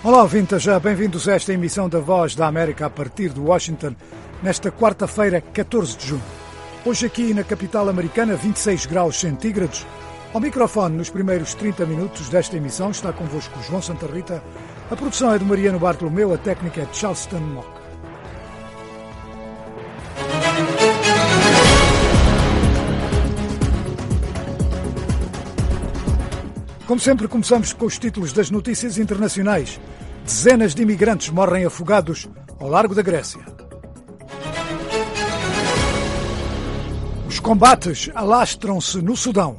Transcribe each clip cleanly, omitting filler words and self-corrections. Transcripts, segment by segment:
Olá, ouvintes, bem-vindos a esta emissão da Voz da América a partir de Washington, nesta quarta-feira, 14 de junho. Hoje aqui na capital americana, 26 graus centígrados. Ao microfone, nos primeiros 30 minutos desta emissão, está convosco João Santa Rita. A produção é de Mariano Bartolomeu, a técnica é de Charleston Mock. Como sempre, começamos com os títulos das notícias internacionais. Dezenas de imigrantes morrem afogados ao largo da Grécia. Os combates alastram-se no Sudão.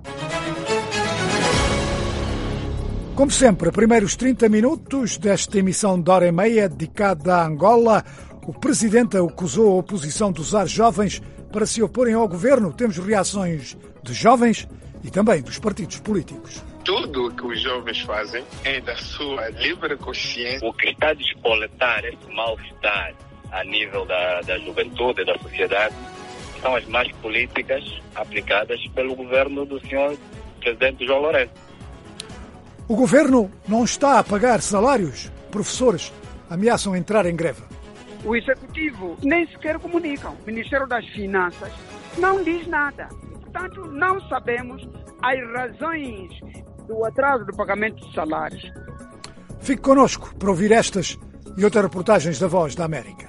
Como sempre, primeiros 30 minutos desta emissão de hora e meia dedicada a Angola. O presidente acusou a oposição de usar jovens para se oporem ao governo. Temos reações de jovens e também dos partidos políticos. Tudo o que os jovens fazem é da sua livre consciência. O que está a despoletar esse mal-estar a nível da juventude e da sociedade são as más políticas aplicadas pelo governo do senhor presidente João Lourenço. O governo não está a pagar salários. Professores ameaçam entrar em greve. O executivo nem sequer comunicam. O Ministério das Finanças não diz nada. Portanto, não sabemos as razões do atraso do pagamento de salários. Fique connosco para ouvir estas e outras reportagens da Voz da América.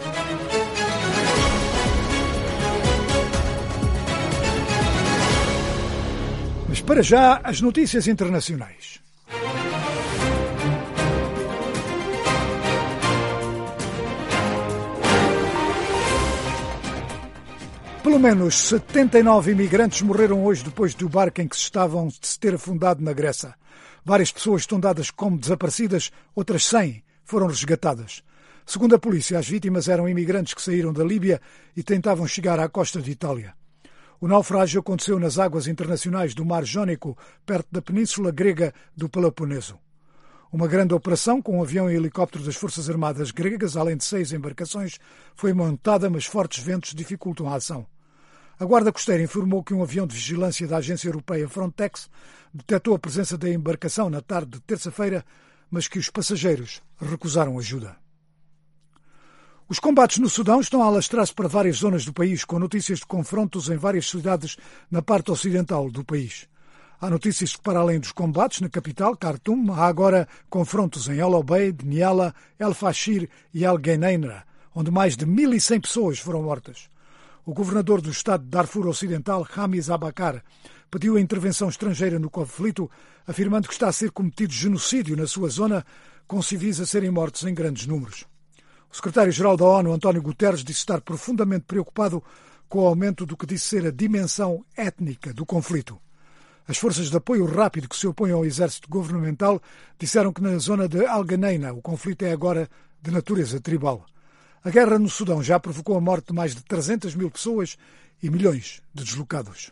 Mas para já, as notícias internacionais. Pelo menos 79 imigrantes morreram hoje depois do barco em que estavam de se ter afundado na Grécia. Várias pessoas estão dadas como desaparecidas, outras 100 foram resgatadas. Segundo a polícia, as vítimas eram imigrantes que saíram da Líbia e tentavam chegar à costa de Itália. O naufrágio aconteceu nas águas internacionais do Mar Jónico, perto da península grega do Peloponeso. Uma grande operação com um avião e helicóptero das Forças Armadas gregas, além de 6 embarcações, foi montada, mas fortes ventos dificultam a ação. A Guarda Costeira informou que um avião de vigilância da agência europeia Frontex detectou a presença da embarcação na tarde de terça-feira, mas que os passageiros recusaram ajuda. Os combates no Sudão estão a alastrar-se para várias zonas do país, com notícias de confrontos em várias cidades na parte ocidental do país. Há notícias que, para além dos combates na capital, Khartoum, há agora confrontos em El Obeid, Niala, El Fashir e El Geneina, onde mais de 1.100 pessoas foram mortas. O governador do estado de Darfur Ocidental, Hamis Abakar, pediu a intervenção estrangeira no conflito, afirmando que está a ser cometido genocídio na sua zona, com civis a serem mortos em grandes números. O secretário-geral da ONU, António Guterres, disse estar profundamente preocupado com o aumento do que disse ser a dimensão étnica do conflito. As forças de apoio rápido que se opõem ao exército governamental disseram que na zona de Al-Geneina o conflito é agora de natureza tribal. A guerra no Sudão já provocou a morte de mais de 300 mil pessoas e milhões de deslocados.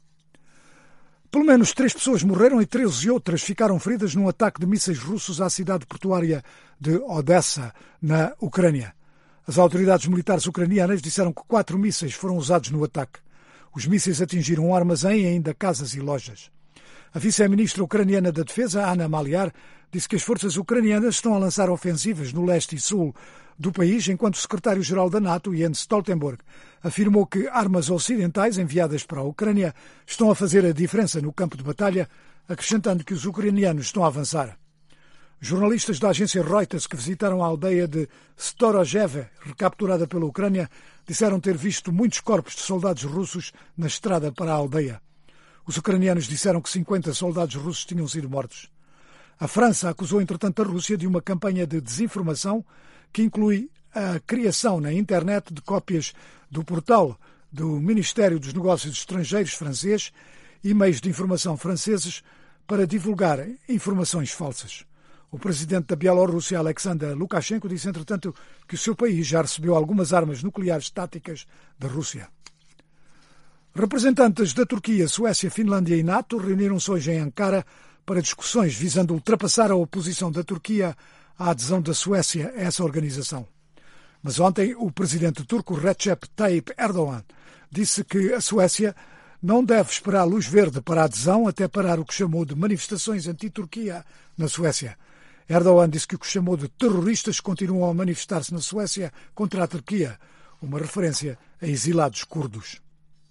Pelo menos 3 pessoas morreram e 13 outras ficaram feridas num ataque de mísseis russos à cidade portuária de Odessa, na Ucrânia. As autoridades militares ucranianas disseram que 4 mísseis foram usados no ataque. Os mísseis atingiram um armazém e ainda casas e lojas. A vice-ministra ucraniana da Defesa, Anna Maliar, disse que as forças ucranianas estão a lançar ofensivas no leste e sul do país, enquanto o secretário-geral da NATO, Jens Stoltenberg, afirmou que armas ocidentais enviadas para a Ucrânia estão a fazer a diferença no campo de batalha, acrescentando que os ucranianos estão a avançar. Jornalistas da agência Reuters que visitaram a aldeia de Storozheve, recapturada pela Ucrânia, disseram ter visto muitos corpos de soldados russos na estrada para a aldeia. Os ucranianos disseram que 50 soldados russos tinham sido mortos. A França acusou, entretanto, a Rússia de uma campanha de desinformação que inclui a criação na internet de cópias do portal do Ministério dos Negócios Estrangeiros francês e meios de informação franceses para divulgar informações falsas. O presidente da Bielorrússia, Alexander Lukashenko, disse, entretanto, que o seu país já recebeu algumas armas nucleares táticas da Rússia. Representantes da Turquia, Suécia, Finlândia e NATO reuniram-se hoje em Ankara para discussões visando ultrapassar a oposição da Turquia à adesão da Suécia a essa organização. Mas ontem o presidente turco Recep Tayyip Erdogan disse que a Suécia não deve esperar luz verde para a adesão até parar o que chamou de manifestações anti-Turquia na Suécia. Erdogan disse que o que chamou de terroristas continuam a manifestar-se na Suécia contra a Turquia, uma referência a exilados curdos.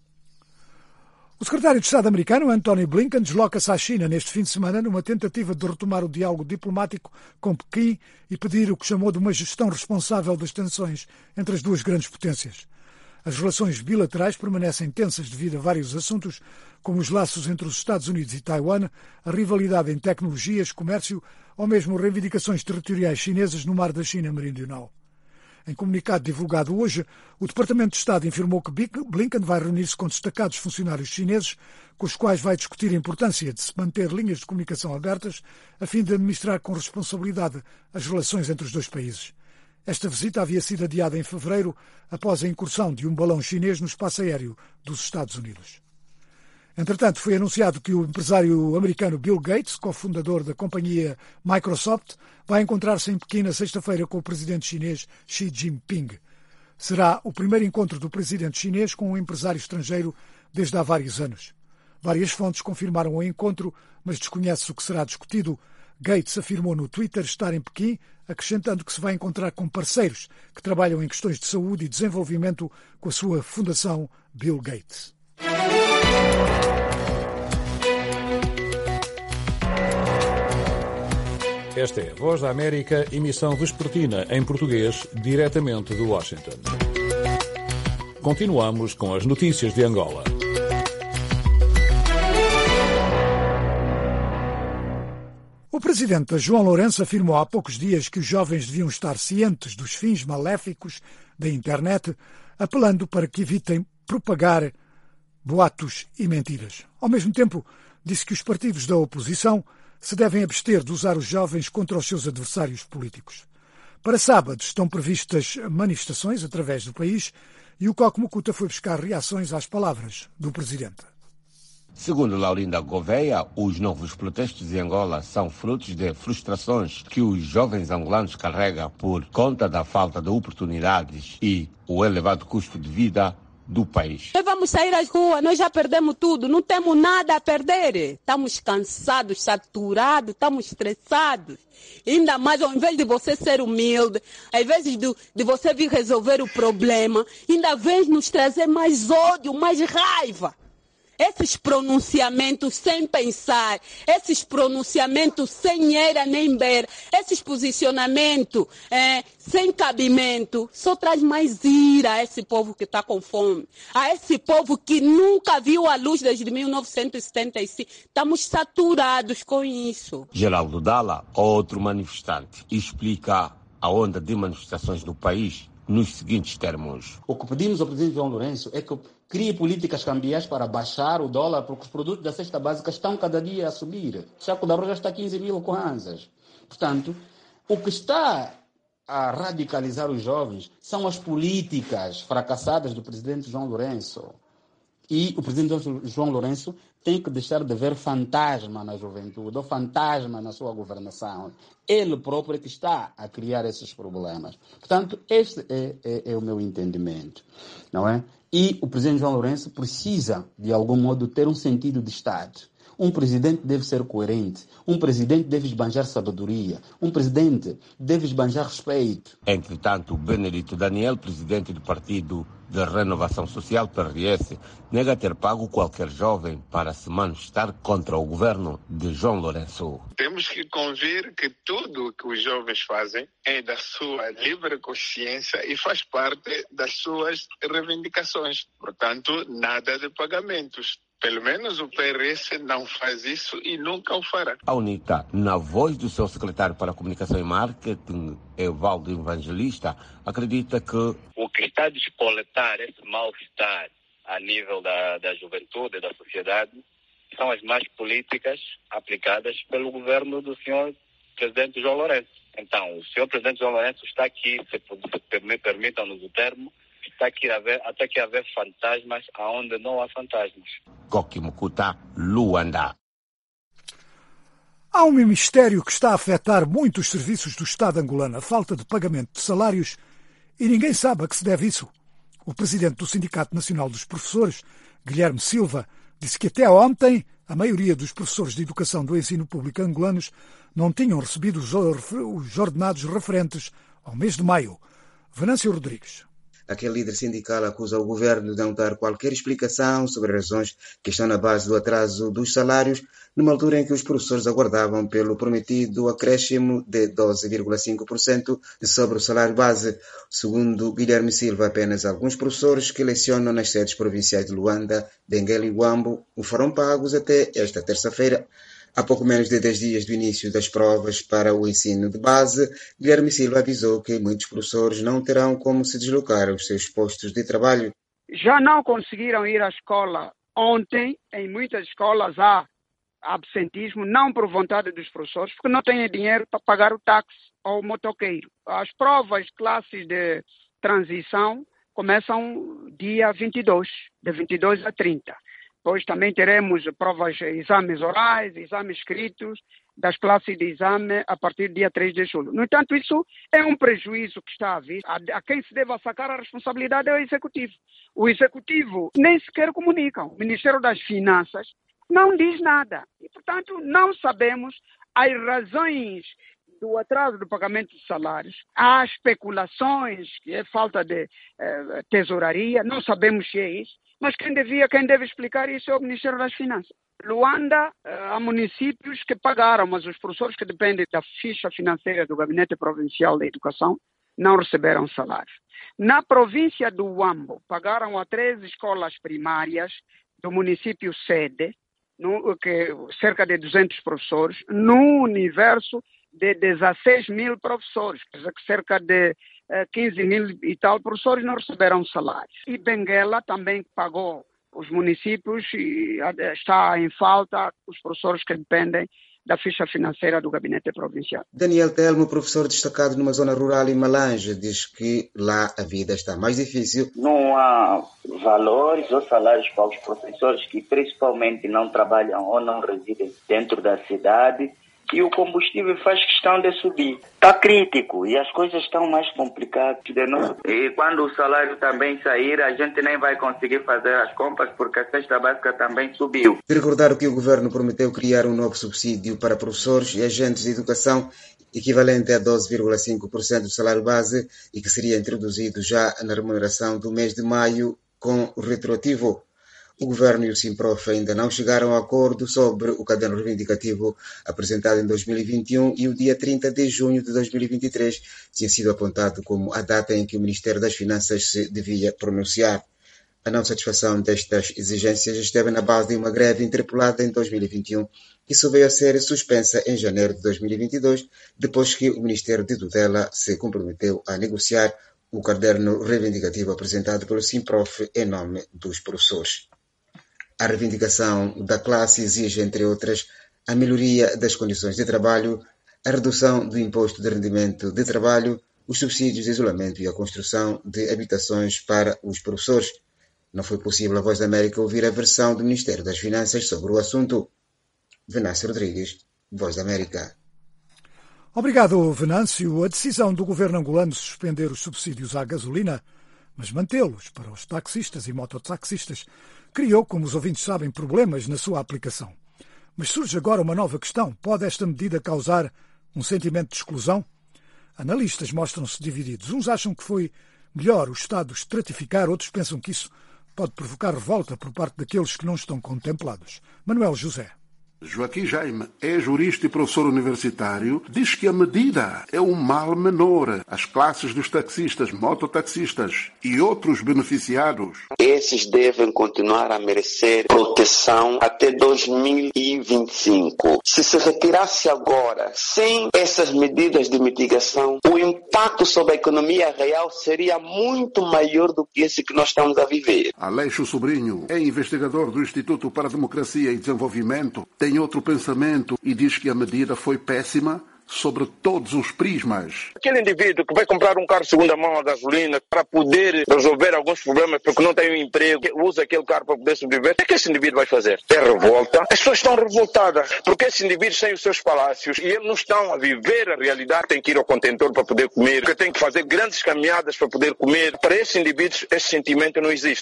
O secretário de Estado americano, Antony Blinken, desloca-se à China neste fim de semana numa tentativa de retomar o diálogo diplomático com Pequim e pedir o que chamou de uma gestão responsável das tensões entre as duas grandes potências. As relações bilaterais permanecem tensas devido a vários assuntos, como os laços entre os Estados Unidos e Taiwan, a rivalidade em tecnologias, comércio ou mesmo reivindicações territoriais chinesas no Mar da China Meridional. Em comunicado divulgado hoje, o Departamento de Estado informou que Blinken vai reunir-se com destacados funcionários chineses, com os quais vai discutir a importância de se manter linhas de comunicação abertas, a fim de administrar com responsabilidade as relações entre os dois países. Esta visita havia sido adiada em fevereiro, após a incursão de um balão chinês no espaço aéreo dos Estados Unidos. Entretanto, foi anunciado que o empresário americano Bill Gates, cofundador da companhia Microsoft, vai encontrar-se em Pequim na sexta-feira com o presidente chinês Xi Jinping. Será o primeiro encontro do presidente chinês com um empresário estrangeiro desde há vários anos. Várias fontes confirmaram o encontro, mas desconhece-se o que será discutido. Gates afirmou no Twitter estar em Pequim, acrescentando que se vai encontrar com parceiros que trabalham em questões de saúde e desenvolvimento com a sua fundação Bill Gates. Esta é a Voz da América, emissão vespertina em português, diretamente de Washington. Continuamos com as notícias de Angola. O presidente João Lourenço afirmou há poucos dias que os jovens deviam estar cientes dos fins maléficos da internet, apelando para que evitem propagar boatos e mentiras. Ao mesmo tempo, disse que os partidos da oposição se devem abster de usar os jovens contra os seus adversários políticos. Para sábado estão previstas manifestações através do país e o Coque Mucuta foi buscar reações às palavras do presidente. Segundo Laurinda Gouveia, os novos protestos em Angola são frutos de frustrações que os jovens angolanos carregam por conta da falta de oportunidades e o elevado custo de vida do país. Nós vamos sair às ruas, nós já perdemos tudo, não temos nada a perder. Estamos cansados, saturados, estamos estressados. Ainda mais, ao invés de você ser humilde, ao invés de você vir resolver o problema, ainda vem nos trazer mais ódio, mais raiva. Esses pronunciamentos sem pensar, esses pronunciamentos sem era nem beira, esses posicionamentos sem cabimento, só traz mais ira a esse povo que está com fome, a esse povo que nunca viu a luz desde 1975. Estamos saturados com isso. Geraldo Dalla, outro manifestante, explica a onda de manifestações no país nos seguintes termos. O que pedimos ao presidente João Lourenço é que crie políticas cambiais para baixar o dólar, porque os produtos da cesta básica estão cada dia a subir. O saco de arroz já está a 15 mil kwanzas. Portanto, o que está a radicalizar os jovens são as políticas fracassadas do presidente João Lourenço. E o presidente João Lourenço tem que deixar de ver fantasma na juventude ou fantasma na sua governação. Ele próprio é que está a criar esses problemas. Portanto, este é o meu entendimento, não é? E o presidente João Lourenço precisa, de algum modo, ter um sentido de Estado. Um presidente deve ser coerente. Um presidente deve esbanjar sabedoria. Um presidente deve esbanjar respeito. Entretanto, Benedito Daniel, presidente do Partido de Renovação Social, PRS, nega ter pago qualquer jovem para se manifestar contra o governo de João Lourenço. Temos que convir que tudo o que os jovens fazem é da sua livre consciência e faz parte das suas reivindicações. Portanto, nada de pagamentos. Pelo menos o PRS não faz isso e nunca o fará. A UNITA, na voz do seu secretário para Comunicação e Marketing, Evaldo Evangelista, acredita que o que está a despoletar esse mal-estar a nível da juventude, da sociedade, são as más políticas aplicadas pelo governo do senhor presidente João Lourenço. Então, o senhor presidente João Lourenço está aqui, se me permitam-nos o termo, está aqui até que haver fantasmas aonde não há fantasmas. Coque Mucuta, Luanda. Há um mistério que está a afetar muito os serviços do Estado angolano, a falta de pagamento de salários, e ninguém sabe a que se deve isso. O presidente do Sindicato Nacional dos Professores, Guilherme Silva, disse que até ontem A maioria dos professores de educação do ensino público angolanos não tinham recebido os ordenados referentes ao mês de maio. Venâncio Rodrigues. Aquele líder sindical acusa o governo de não dar qualquer explicação sobre as razões que estão na base do atraso dos salários, numa altura em que os professores aguardavam pelo prometido acréscimo de 12,5% sobre o salário base. Segundo Guilherme Silva, apenas alguns professores que lecionam nas sedes provinciais de Luanda, Benguela e Huambo foram pagos até esta terça-feira. Há pouco menos de 10 dias do início das provas para o ensino de base, Guilherme Silva avisou que muitos professores não terão como se deslocar aos seus postos de trabalho. Já não conseguiram ir à escola ontem. Em muitas escolas há absentismo, não por vontade dos professores, porque não têm dinheiro para pagar o táxi ao motoqueiro. As provas, classes de transição, começam dia 22, de 22 a 30. Depois também teremos provas, exames orais, exames escritos, das classes de exame a partir do dia 3 de julho. No entanto, isso é um prejuízo que está à vista. A quem se deve sacar a responsabilidade é o Executivo. O Executivo nem sequer comunica. O Ministério das Finanças não diz nada. E, portanto, não sabemos as razões do atraso do pagamento de salários. Há especulações, que é falta de tesouraria, não sabemos se é isso. Mas quem deve explicar isso é o Ministério das Finanças. Luanda, há municípios que pagaram, mas os professores que dependem da ficha financeira do Gabinete Provincial da Educação não receberam salário. Na província do Huambo, pagaram a 3 escolas primárias do município sede, cerca de 200 professores, num universo de 16 mil professores, quer dizer que cerca de 15 mil e tal professores não receberam salários. E Benguela também pagou os municípios e está em falta os professores que dependem da ficha financeira do Gabinete Provincial. Daniel Telmo, professor destacado numa zona rural em Malange, diz que lá a vida está mais difícil. Não há valores ou salários para os professores que principalmente não trabalham ou não residem dentro da cidade. E o combustível faz questão de subir. Está crítico e as coisas estão mais complicadas de novo. E quando o salário também sair, a gente nem vai conseguir fazer as compras porque a cesta básica também subiu. De recordar que o governo prometeu criar um novo subsídio para professores e agentes de educação equivalente a 12,5% do salário base e que seria introduzido já na remuneração do mês de maio com o retroativo. O governo e o Simprof ainda não chegaram a acordo sobre o caderno reivindicativo apresentado em 2021 e o dia 30 de junho de 2023 tinha sido apontado como a data em que o Ministério das Finanças se devia pronunciar. A não satisfação destas exigências esteve na base de uma greve interpolada em 2021 que só veio a ser suspensa em janeiro de 2022, depois que o Ministério de Tutela se comprometeu a negociar o caderno reivindicativo apresentado pelo Simprof em nome dos professores. A reivindicação da classe exige, entre outras, a melhoria das condições de trabalho, a redução do imposto de rendimento de trabalho, os subsídios de isolamento e a construção de habitações para os professores. Não foi possível a Voz da América ouvir a versão do Ministério das Finanças sobre o assunto. Venâncio Rodrigues, Voz da América. Obrigado, Venâncio. A decisão do governo angolano de suspender os subsídios à gasolina, mas mantê-los para os taxistas e mototaxistas, criou, como os ouvintes sabem, problemas na sua aplicação. Mas surge agora uma nova questão. Pode esta medida causar um sentimento de exclusão? Analistas mostram-se divididos. Uns acham que foi melhor o Estado estratificar, outros pensam que isso pode provocar revolta por parte daqueles que não estão contemplados. Manuel José. Joaquim Jaime é jurista e professor universitário, diz que a medida é um mal menor. As classes dos taxistas, mototaxistas e outros beneficiados. Esses devem continuar a merecer proteção até 2025. Se retirasse agora, sem essas medidas de mitigação, o impacto sobre a economia real seria muito maior do que esse que nós estamos a viver. Aleixo Sobrinho é investigador do Instituto para a Democracia e Desenvolvimento, tem outro pensamento e diz que a medida foi péssima sobre todos os prismas. Aquele indivíduo que vai comprar um carro de segunda mão a gasolina para poder resolver alguns problemas porque não tem um emprego, usa aquele carro para poder sobreviver, o que esse indivíduo vai fazer? É revolta. As pessoas estão revoltadas porque esses indivíduos têm os seus palácios e eles não estão a viver a realidade. Tem que ir ao contentor para poder comer, porque tem que fazer grandes caminhadas para poder comer. Para esses indivíduos esse sentimento não existe.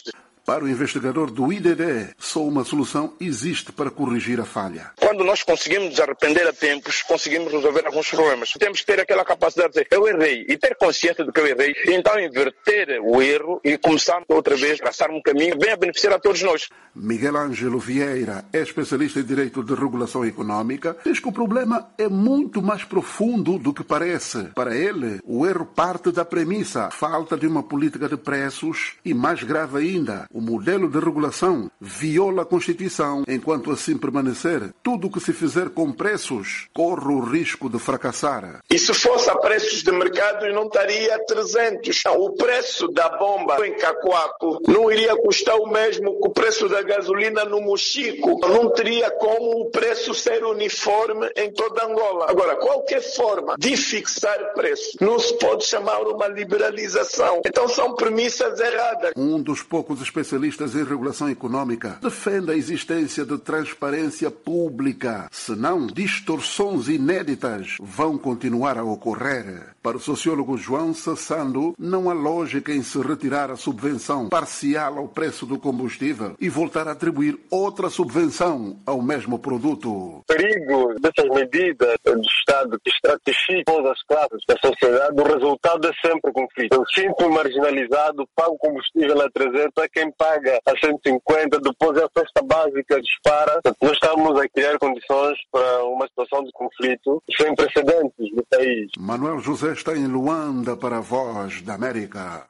Para o investigador do IDD, só uma solução existe para corrigir a falha. Quando nós conseguimos nos arrepender a tempos, conseguimos resolver alguns problemas. Temos que ter aquela capacidade de dizer, eu errei, e ter consciência de que eu errei, e então inverter o erro e começar outra vez a traçar um caminho bem a beneficiar a todos nós. Miguel Ângelo Vieira é especialista em direito de regulação econômica, diz que o problema é muito mais profundo do que parece. Para ele, o erro parte da premissa, falta de uma política de preços e, mais grave ainda, o modelo de regulação viola a Constituição. Enquanto assim permanecer, tudo o que se fizer com preços corre o risco de fracassar. E se fosse a preços de mercado, não estaria a 300. O preço da bomba em Cacoaco não iria custar o mesmo que o preço da gasolina no Mochico. Não teria como o preço ser uniforme em toda Angola. Agora, qualquer forma de fixar preço não se pode chamar uma liberalização. Então são premissas erradas. Um dos poucos especialistas em regulação econômica defende a existência de transparência pública, senão distorções inéditas vão continuar a ocorrer. Para o sociólogo João Sassando, não há lógica em se retirar a subvenção parcial ao preço do combustível e voltar a atribuir outra subvenção ao mesmo produto. O perigo dessas medidas do Estado que estratifica todas as classes da sociedade, o resultado é sempre conflito. Eu sinto marginalizado, pago combustível a 300, é quem paga a 150, depois a cesta básica dispara. Nós estamos a criar condições para uma situação de conflito sem precedentes no país. Manuel José está em Luanda para a Voz da América.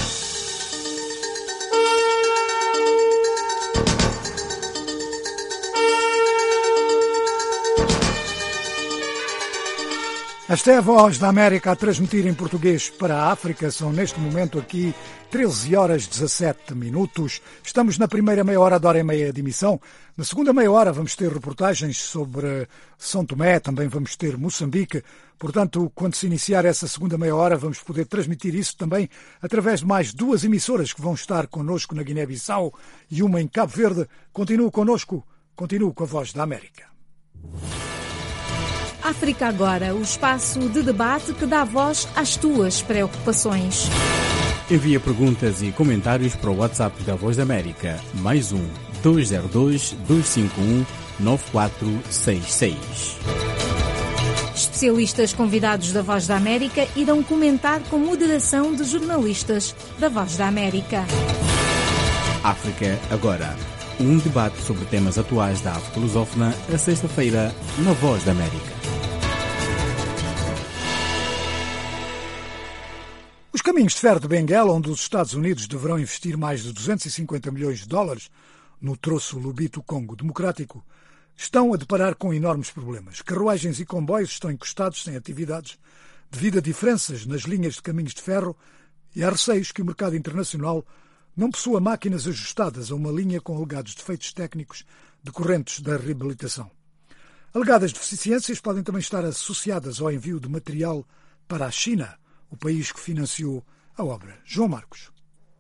Esta é a Voz da América a transmitir em português para a África. São neste momento aqui 13 horas 17 minutos. Estamos na primeira meia hora da hora e meia de emissão. Na segunda meia hora vamos ter reportagens sobre São Tomé, também vamos ter Moçambique. Portanto, quando se iniciar essa segunda meia hora, vamos poder transmitir isso também através de mais duas emissoras que vão estar connosco na Guiné-Bissau e uma em Cabo Verde. Continue connosco, continue com a Voz da América. África Agora, o espaço de debate que dá voz às tuas preocupações. Envia perguntas e comentários para o WhatsApp da Voz da América, mais 1-202-251-9466. Especialistas convidados da Voz da América irão comentar com moderação de jornalistas da Voz da América. África Agora, um debate sobre temas atuais da África lusófona, a sexta-feira, na Voz da América. Os caminhos de ferro de Benguela, onde os Estados Unidos deverão investir mais de 250 milhões de dólares no troço Lubito-Congo Democrático, estão a deparar com enormes problemas. Carruagens e comboios estão encostados sem atividades devido a diferenças nas linhas de caminhos de ferro e há receios que o mercado internacional não possua máquinas ajustadas a uma linha com alegados defeitos técnicos decorrentes da reabilitação. Alegadas deficiências podem também estar associadas ao envio de material para a China, o país que financiou a obra. João Marcos.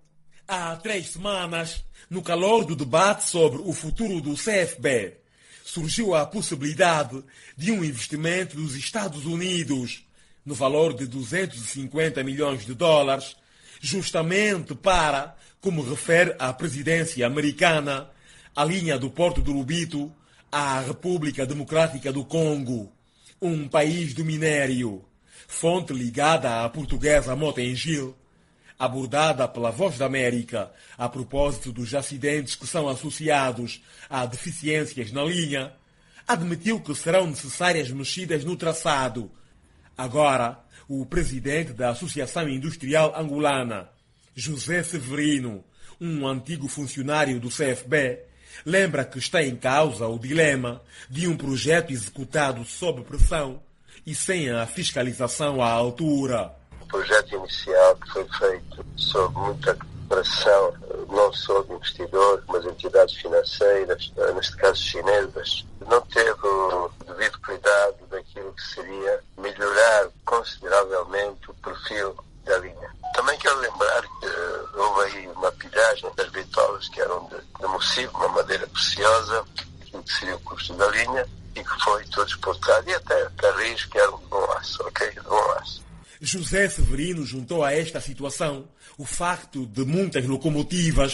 Há 3 semanas, no calor do debate sobre o futuro do CFB, surgiu a possibilidade de um investimento dos Estados Unidos no valor de 250 milhões de dólares, justamente para, como refere a presidência americana, a linha do Porto do Lubito à República Democrática do Congo, um país do minério. Fonte ligada à portuguesa Motengil, abordada pela Voz da América a propósito dos acidentes que são associados a deficiências na linha, admitiu que serão necessárias mexidas no traçado. Agora, o presidente da Associação Industrial Angolana, José Severino, um antigo funcionário do CFB, lembra que está em causa o dilema de um projeto executado sob pressão e sem a fiscalização à altura. O projeto inicial que foi feito sob muita pressão, não só de investidores, mas entidades financeiras, neste caso chinesas, não teve o devido cuidado daquilo que seria melhorar consideravelmente o perfil da linha. Também quero lembrar que houve aí uma pilhagem das bitolas que eram de mocivo, uma madeira preciosa, aquilo que seria o custo da linha, e que foi todo exportado, e até carris que eram de bom aço, ok? De bom aço. José Severino juntou a esta situação o facto de muitas locomotivas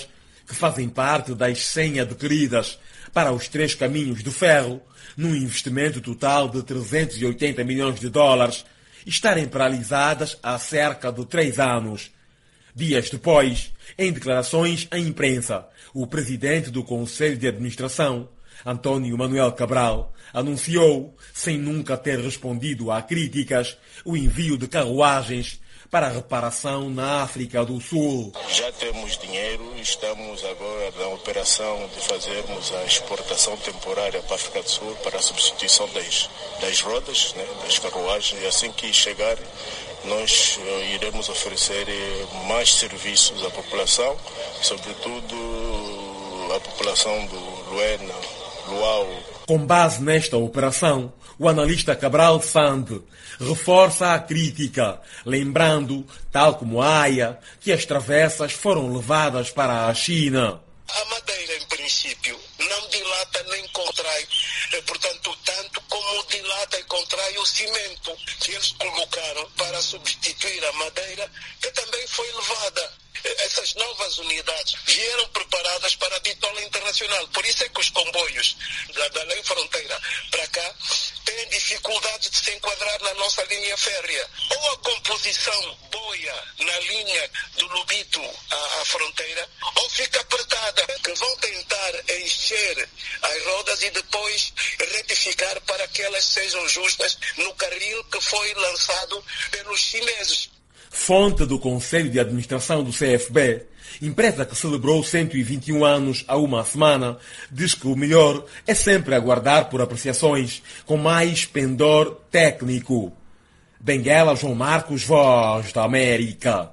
que fazem parte das 100 adquiridas para os 3 caminhos de ferro, num investimento total de 380 milhões de dólares, estarem paralisadas há cerca de 3 anos. Dias depois, em declarações à imprensa, o presidente do Conselho de Administração, António Manuel Cabral, anunciou, sem nunca ter respondido a críticas, o envio de carruagens para a reparação na África do Sul. Já temos dinheiro, estamos agora na operação de fazermos a exportação temporária para a África do Sul para a substituição das rodas, das carruagens, e assim que chegar nós iremos oferecer mais serviços à população, sobretudo à população do Luena, Luau. Com base nesta operação, o analista Cabral Sande reforça a crítica, lembrando, tal como a AIA, que as travessas foram levadas para a China. A madeira, em princípio, não dilata nem contrai, portanto, tanto como dilata e contrai o cimento que eles colocaram para substituir a madeira, que também foi levada. Essas novas unidades vieram preparadas para a bitola internacional. Por isso é que os comboios da lei fronteira para cá têm dificuldade de se enquadrar na nossa linha férrea. Ou a composição boia na linha do Lubito à fronteira, ou fica apertada, que vão tentar encher as rodas e depois retificar para que elas sejam justas no carril que foi lançado pelos chineses. Fonte do Conselho de Administração do CFB, empresa que celebrou 121 anos há uma semana, diz que o melhor é sempre aguardar por apreciações com mais pendor técnico. Benguela, João Marcos, Voz da América.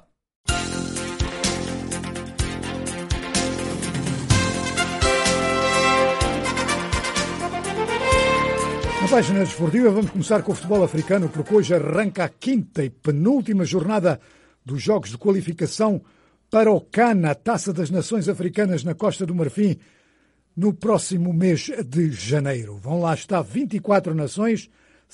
Na página desportiva vamos começar com o futebol africano, porque hoje arranca a 5ª e penúltima jornada dos jogos de qualificação para o CAN, a Taça das Nações Africanas na Costa do Marfim, no próximo mês de janeiro. Vão lá estar 24 nações,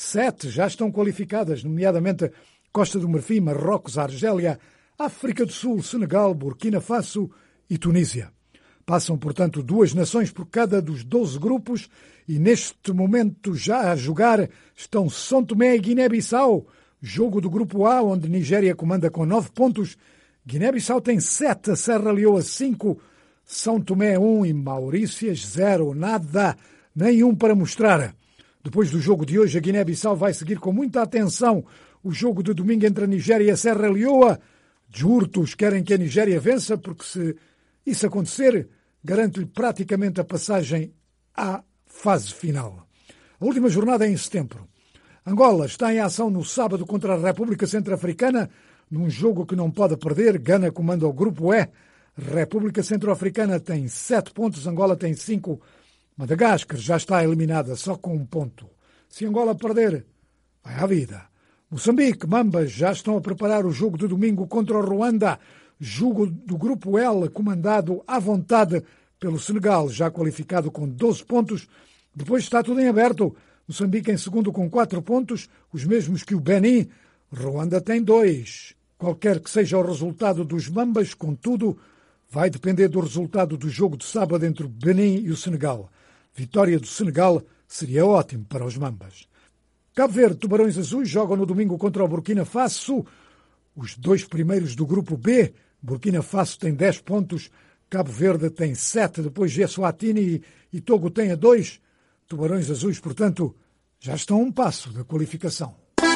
7 já estão qualificadas, nomeadamente Costa do Marfim, Marrocos, Argélia, África do Sul, Senegal, Burkina Faso e Tunísia. Passam, portanto, 2 nações por cada dos 12 grupos e neste momento já a jogar estão São Tomé e Guiné-Bissau, jogo do grupo A, onde Nigéria comanda com 9 pontos, Guiné-Bissau tem 7, Serra Leoa 5, São Tomé 1 e Maurícias 0, nada, nenhum para mostrar. Depois do jogo de hoje, a Guiné-Bissau vai seguir com muita atenção o jogo de domingo entre a Nigéria e a Serra Leoa. Jurtos querem que a Nigéria vença, porque se isso acontecer, garante-lhe praticamente a passagem à fase final. A última jornada é em setembro. Angola está em ação no sábado contra a República Centro-Africana, num jogo que não pode perder. Gana comanda o grupo E. República Centro-Africana tem 7 pontos, Angola tem 5. Madagascar já está eliminada só com 1 ponto. Se Angola perder, vai à vida. Moçambique, Mambas já estão a preparar o jogo de domingo contra o Ruanda, jogo do grupo L, comandado à vontade pelo Senegal, já qualificado com 12 pontos. Depois está tudo em aberto. Moçambique em segundo com 4 pontos, os mesmos que o Benin. Ruanda tem 2. Qualquer que seja o resultado dos Mambas, contudo, vai depender do resultado do jogo de sábado entre o Benin e o Senegal. Vitória do Senegal seria ótimo para os Mambas. Cabo Verde, Tubarões Azuis jogam no domingo contra o Burkina Faso. Os 2 primeiros do grupo B. Burkina Faso tem 10 pontos, Cabo Verde tem 7, depois Eswatini e Togo tem 2. Tubarões Azuis, portanto, já estão a um passo da qualificação.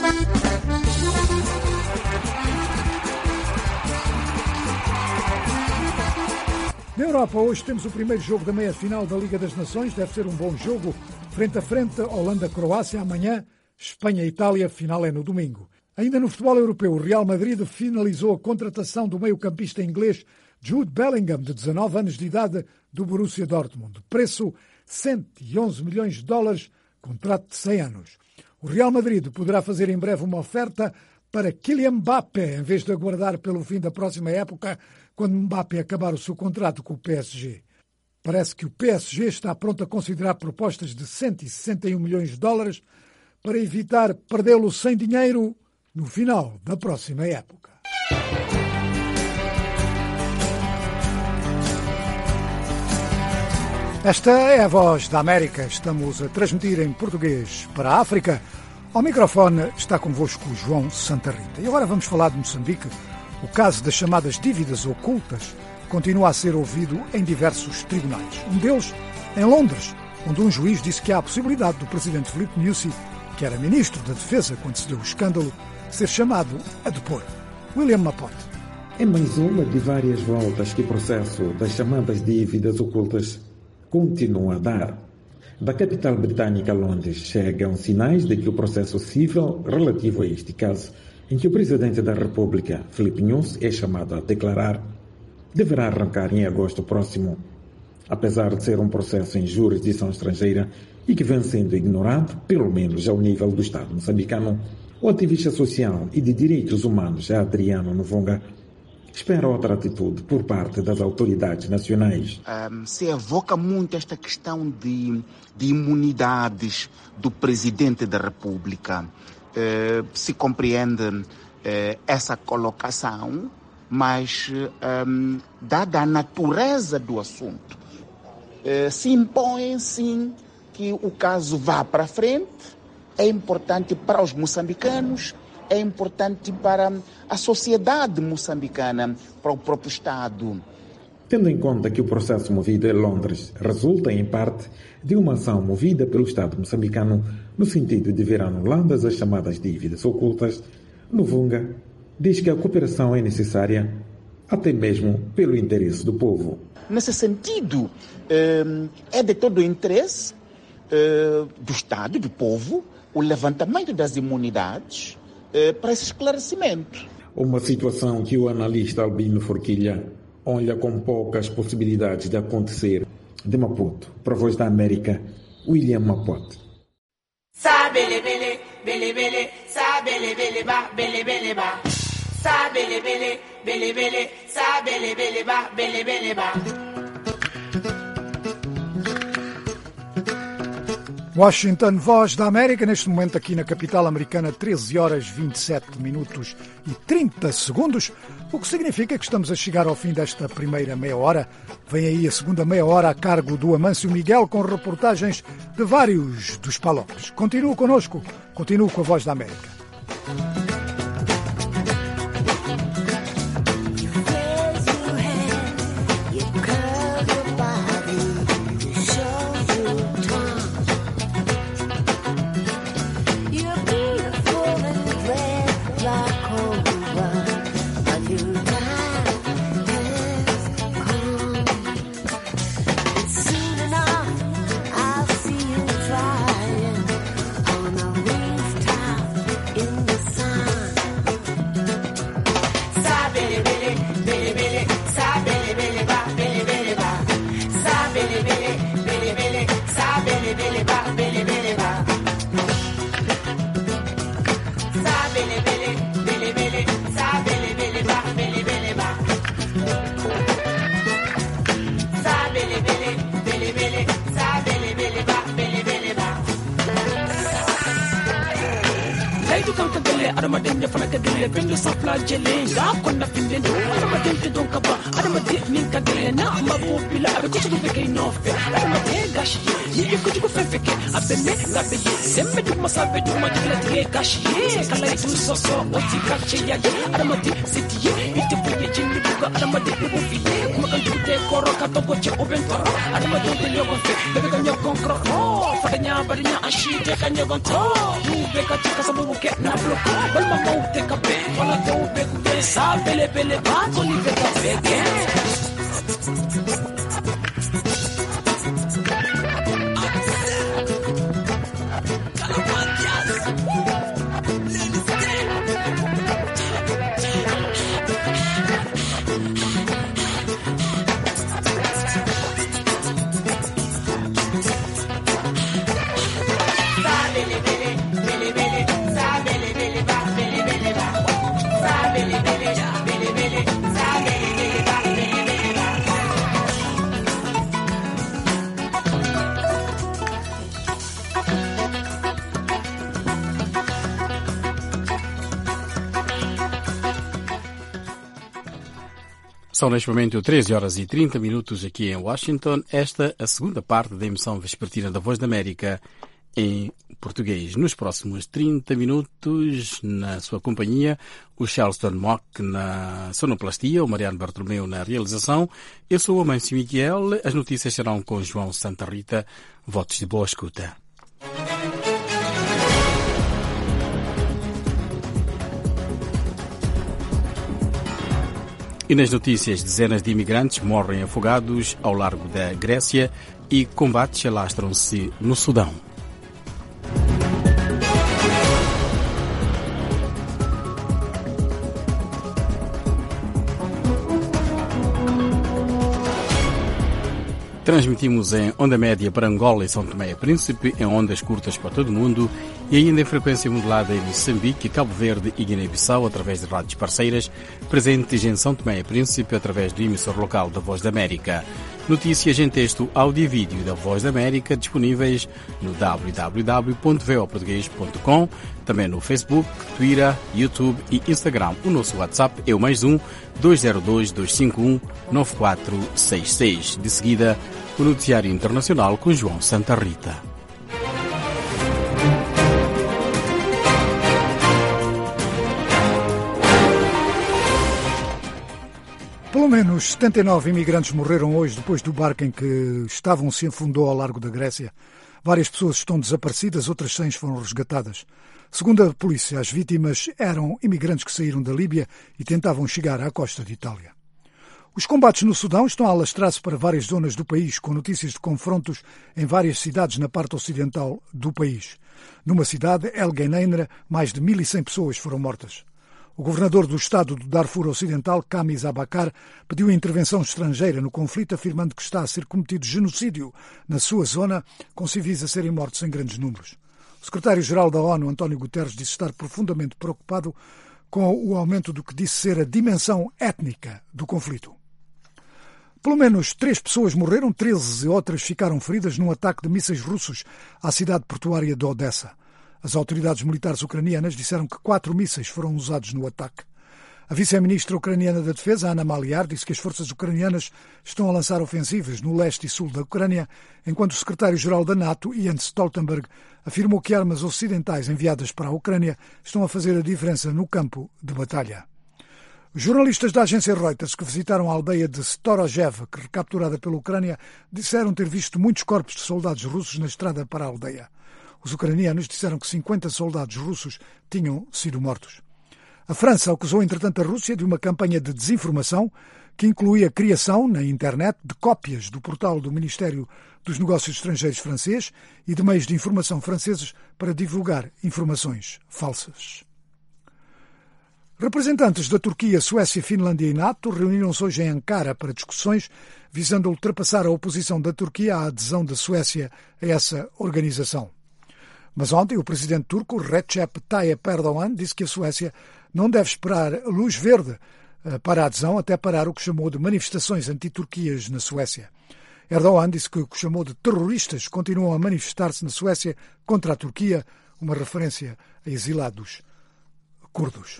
Na Europa, hoje temos o primeiro jogo da meia-final da Liga das Nações. Deve ser um bom jogo. Frente a frente, Holanda-Croácia amanhã, Espanha-Itália, final é no domingo. Ainda no futebol europeu, o Real Madrid finalizou a contratação do meio-campista inglês Jude Bellingham, de 19 anos de idade, do Borussia Dortmund. Preço 111 milhões de dólares, contrato de 100 anos. O Real Madrid poderá fazer em breve uma oferta para Kylian Mbappé, em vez de aguardar pelo fim da próxima época, quando Mbappé acabar o seu contrato com o PSG. Parece que o PSG está pronto a considerar propostas de 161 milhões de dólares para evitar perdê-lo sem dinheiro no final da próxima época. Esta é a Voz da América. Estamos a transmitir em português para a África. Ao microfone está convosco o João Santa Rita. E agora vamos falar de Moçambique. O caso das chamadas dívidas ocultas continua a ser ouvido em diversos tribunais. Um deles em Londres, onde um juiz disse que há a possibilidade do presidente Filipe Nyusi, que era ministro da Defesa quando se deu o escândalo, ser chamado a depor. William Mapote. É mais uma de várias voltas que o processo das chamadas dívidas ocultas continua a dar. Da capital britânica a Londres chegam sinais de que o processo civil relativo a este caso, em que o presidente da República, Filipe Nyusi, é chamado a declarar, deverá arrancar em agosto próximo. Apesar de ser um processo em jurisdição estrangeira e que vem sendo ignorado, pelo menos ao nível do Estado moçambicano, o ativista social e de direitos humanos Adriano Novonga espera outra atitude por parte das autoridades nacionais. Se evoca muito esta questão de imunidades do presidente da República. Se compreende essa colocação, mas dada a natureza do assunto, se impõe sim que o caso vá para frente. É importante para os moçambicanos, é importante para a sociedade moçambicana, para o próprio Estado. Tendo em conta que o processo movido em Londres resulta, em parte, de uma ação movida pelo Estado moçambicano no sentido de ver anuladas as chamadas dívidas ocultas, Novonga diz que a cooperação é necessária, até mesmo pelo interesse do povo. Nesse sentido, é de todo o interesse do Estado, do povo, o levantamento das imunidades para esse esclarecimento. Uma situação que o analista Albino Forquilha olha com poucas possibilidades de acontecer. De Maputo, para a Voz da América, William Mapote. Washington, Voz da América, neste momento aqui na capital americana, 13 horas 27 minutos e 30 segundos, o que significa que estamos a chegar ao fim desta primeira meia hora. Vem aí a segunda meia hora a cargo do Amâncio Miguel, com reportagens de vários dos palopes. Continue connosco, continue com a Voz da América. São neste momento 13 horas e 30 minutos aqui em Washington. Esta é a segunda parte da emissão vespertina da Voz da América em português. Nos próximos 30 minutos, na sua companhia, o Charleston Mock na sonoplastia, o Mariano Bartolomeu na realização. Eu sou o Mâncio Miguel. As notícias serão com João Santa Rita. Votos de boa escuta. E nas notícias, dezenas de imigrantes morrem afogados ao largo da Grécia e combates alastram-se no Sudão. Transmitimos em onda média para Angola e São Tomé e Príncipe, em ondas curtas para todo o mundo e ainda em frequência modulada em Moçambique, Cabo Verde e Guiné-Bissau através de rádios parceiras, presentes em São Tomé e Príncipe através do emissor local da Voz da América. Notícias em texto, áudio e vídeo da Voz da América disponíveis no www.voportugues.com, também no Facebook, Twitter, YouTube e Instagram. O nosso WhatsApp é o +1 202 251 9466. De seguida, o noticiário internacional com João Santa Rita. Pelo menos 79 imigrantes morreram hoje depois do barco em que estavam se afundou ao largo da Grécia. Várias pessoas estão desaparecidas, outras 100 foram resgatadas. Segundo a polícia, as vítimas eram imigrantes que saíram da Líbia e tentavam chegar à costa de Itália. Os combates no Sudão estão a alastrar-se para várias zonas do país, com notícias de confrontos em várias cidades na parte ocidental do país. Numa cidade, El Geneina, mais de 1.100 pessoas foram mortas. O governador do estado do Darfur Ocidental, Kamis Abakar, pediu intervenção estrangeira no conflito, afirmando que está a ser cometido genocídio na sua zona, com civis a serem mortos em grandes números. O secretário-geral da ONU, António Guterres, disse estar profundamente preocupado com o aumento do que disse ser a dimensão étnica do conflito. Pelo menos 3 pessoas morreram, 13 outras ficaram feridas num ataque de mísseis russos à cidade portuária de Odessa. As autoridades militares ucranianas disseram que 4 mísseis foram usados no ataque. A vice-ministra ucraniana da Defesa, Ana Maliar, disse que as forças ucranianas estão a lançar ofensivas no leste e sul da Ucrânia, enquanto o secretário-geral da NATO, Jens Stoltenberg, afirmou que armas ocidentais enviadas para a Ucrânia estão a fazer a diferença no campo de batalha. Os jornalistas da agência Reuters que visitaram a aldeia de Storojev, que recapturada pela Ucrânia, disseram ter visto muitos corpos de soldados russos na estrada para a aldeia. Os ucranianos disseram que 50 soldados russos tinham sido mortos. A França acusou, entretanto, a Rússia de uma campanha de desinformação que inclui a criação, na internet, de cópias do portal do Ministério dos Negócios Estrangeiros francês e de meios de informação franceses para divulgar informações falsas. Representantes da Turquia, Suécia, Finlândia e NATO reuniram-se hoje em Ankara para discussões visando ultrapassar a oposição da Turquia à adesão da Suécia a essa organização. Mas ontem o presidente turco Recep Tayyip Erdogan disse que a Suécia não deve esperar luz verde para a adesão até parar o que chamou de manifestações anti-turquias na Suécia. Erdogan disse que o que chamou de terroristas continuam a manifestar-se na Suécia contra a Turquia, uma referência a exilados curdos.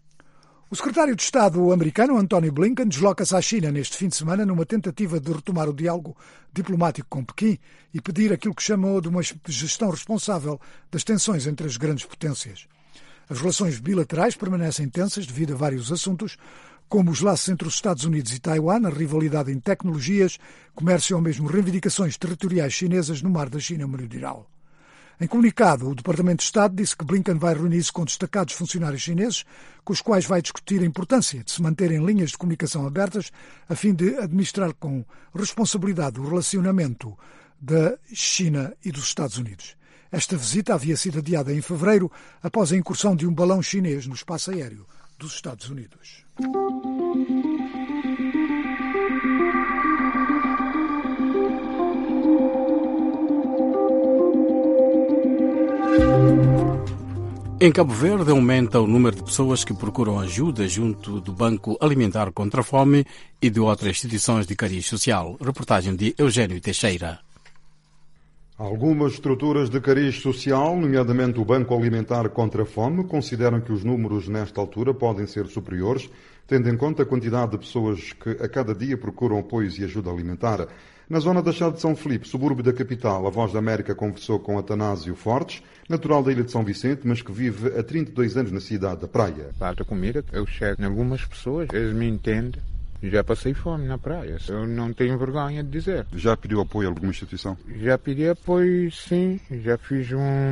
O secretário de Estado americano, Antony Blinken, desloca-se à China neste fim de semana numa tentativa de retomar o diálogo diplomático com Pequim e pedir aquilo que chamou de uma gestão responsável das tensões entre as grandes potências. As relações bilaterais permanecem tensas devido a vários assuntos, como os laços entre os Estados Unidos e Taiwan, a rivalidade em tecnologias, comércio ou mesmo reivindicações territoriais chinesas no mar da China Meridional. Em comunicado, o Departamento de Estado disse que Blinken vai reunir-se com destacados funcionários chineses, com os quais vai discutir a importância de se manterem linhas de comunicação abertas, a fim de administrar com responsabilidade o relacionamento da China e dos Estados Unidos. Esta visita havia sido adiada em fevereiro, após a incursão de um balão chinês no espaço aéreo dos Estados Unidos. Em Cabo Verde, aumenta o número de pessoas que procuram ajuda junto do Banco Alimentar contra a Fome e de outras instituições de cariz social. Reportagem de Eugênio Teixeira. Algumas estruturas de cariz social, nomeadamente o Banco Alimentar contra a Fome, consideram que os números nesta altura podem ser superiores tendo em conta a quantidade de pessoas que a cada dia procuram apoios e ajuda alimentar. Na zona da Chave de São Filipe, subúrbio da capital, a Voz da América conversou com Atanásio Fortes, natural da Ilha de São Vicente, mas que vive há 32 anos na cidade da Praia. Falta comida, eu chego em algumas pessoas, eles me entendem. Já passei fome na praia, eu não tenho vergonha de dizer. Já pediu apoio a alguma instituição? Já pedi apoio, sim. Já fiz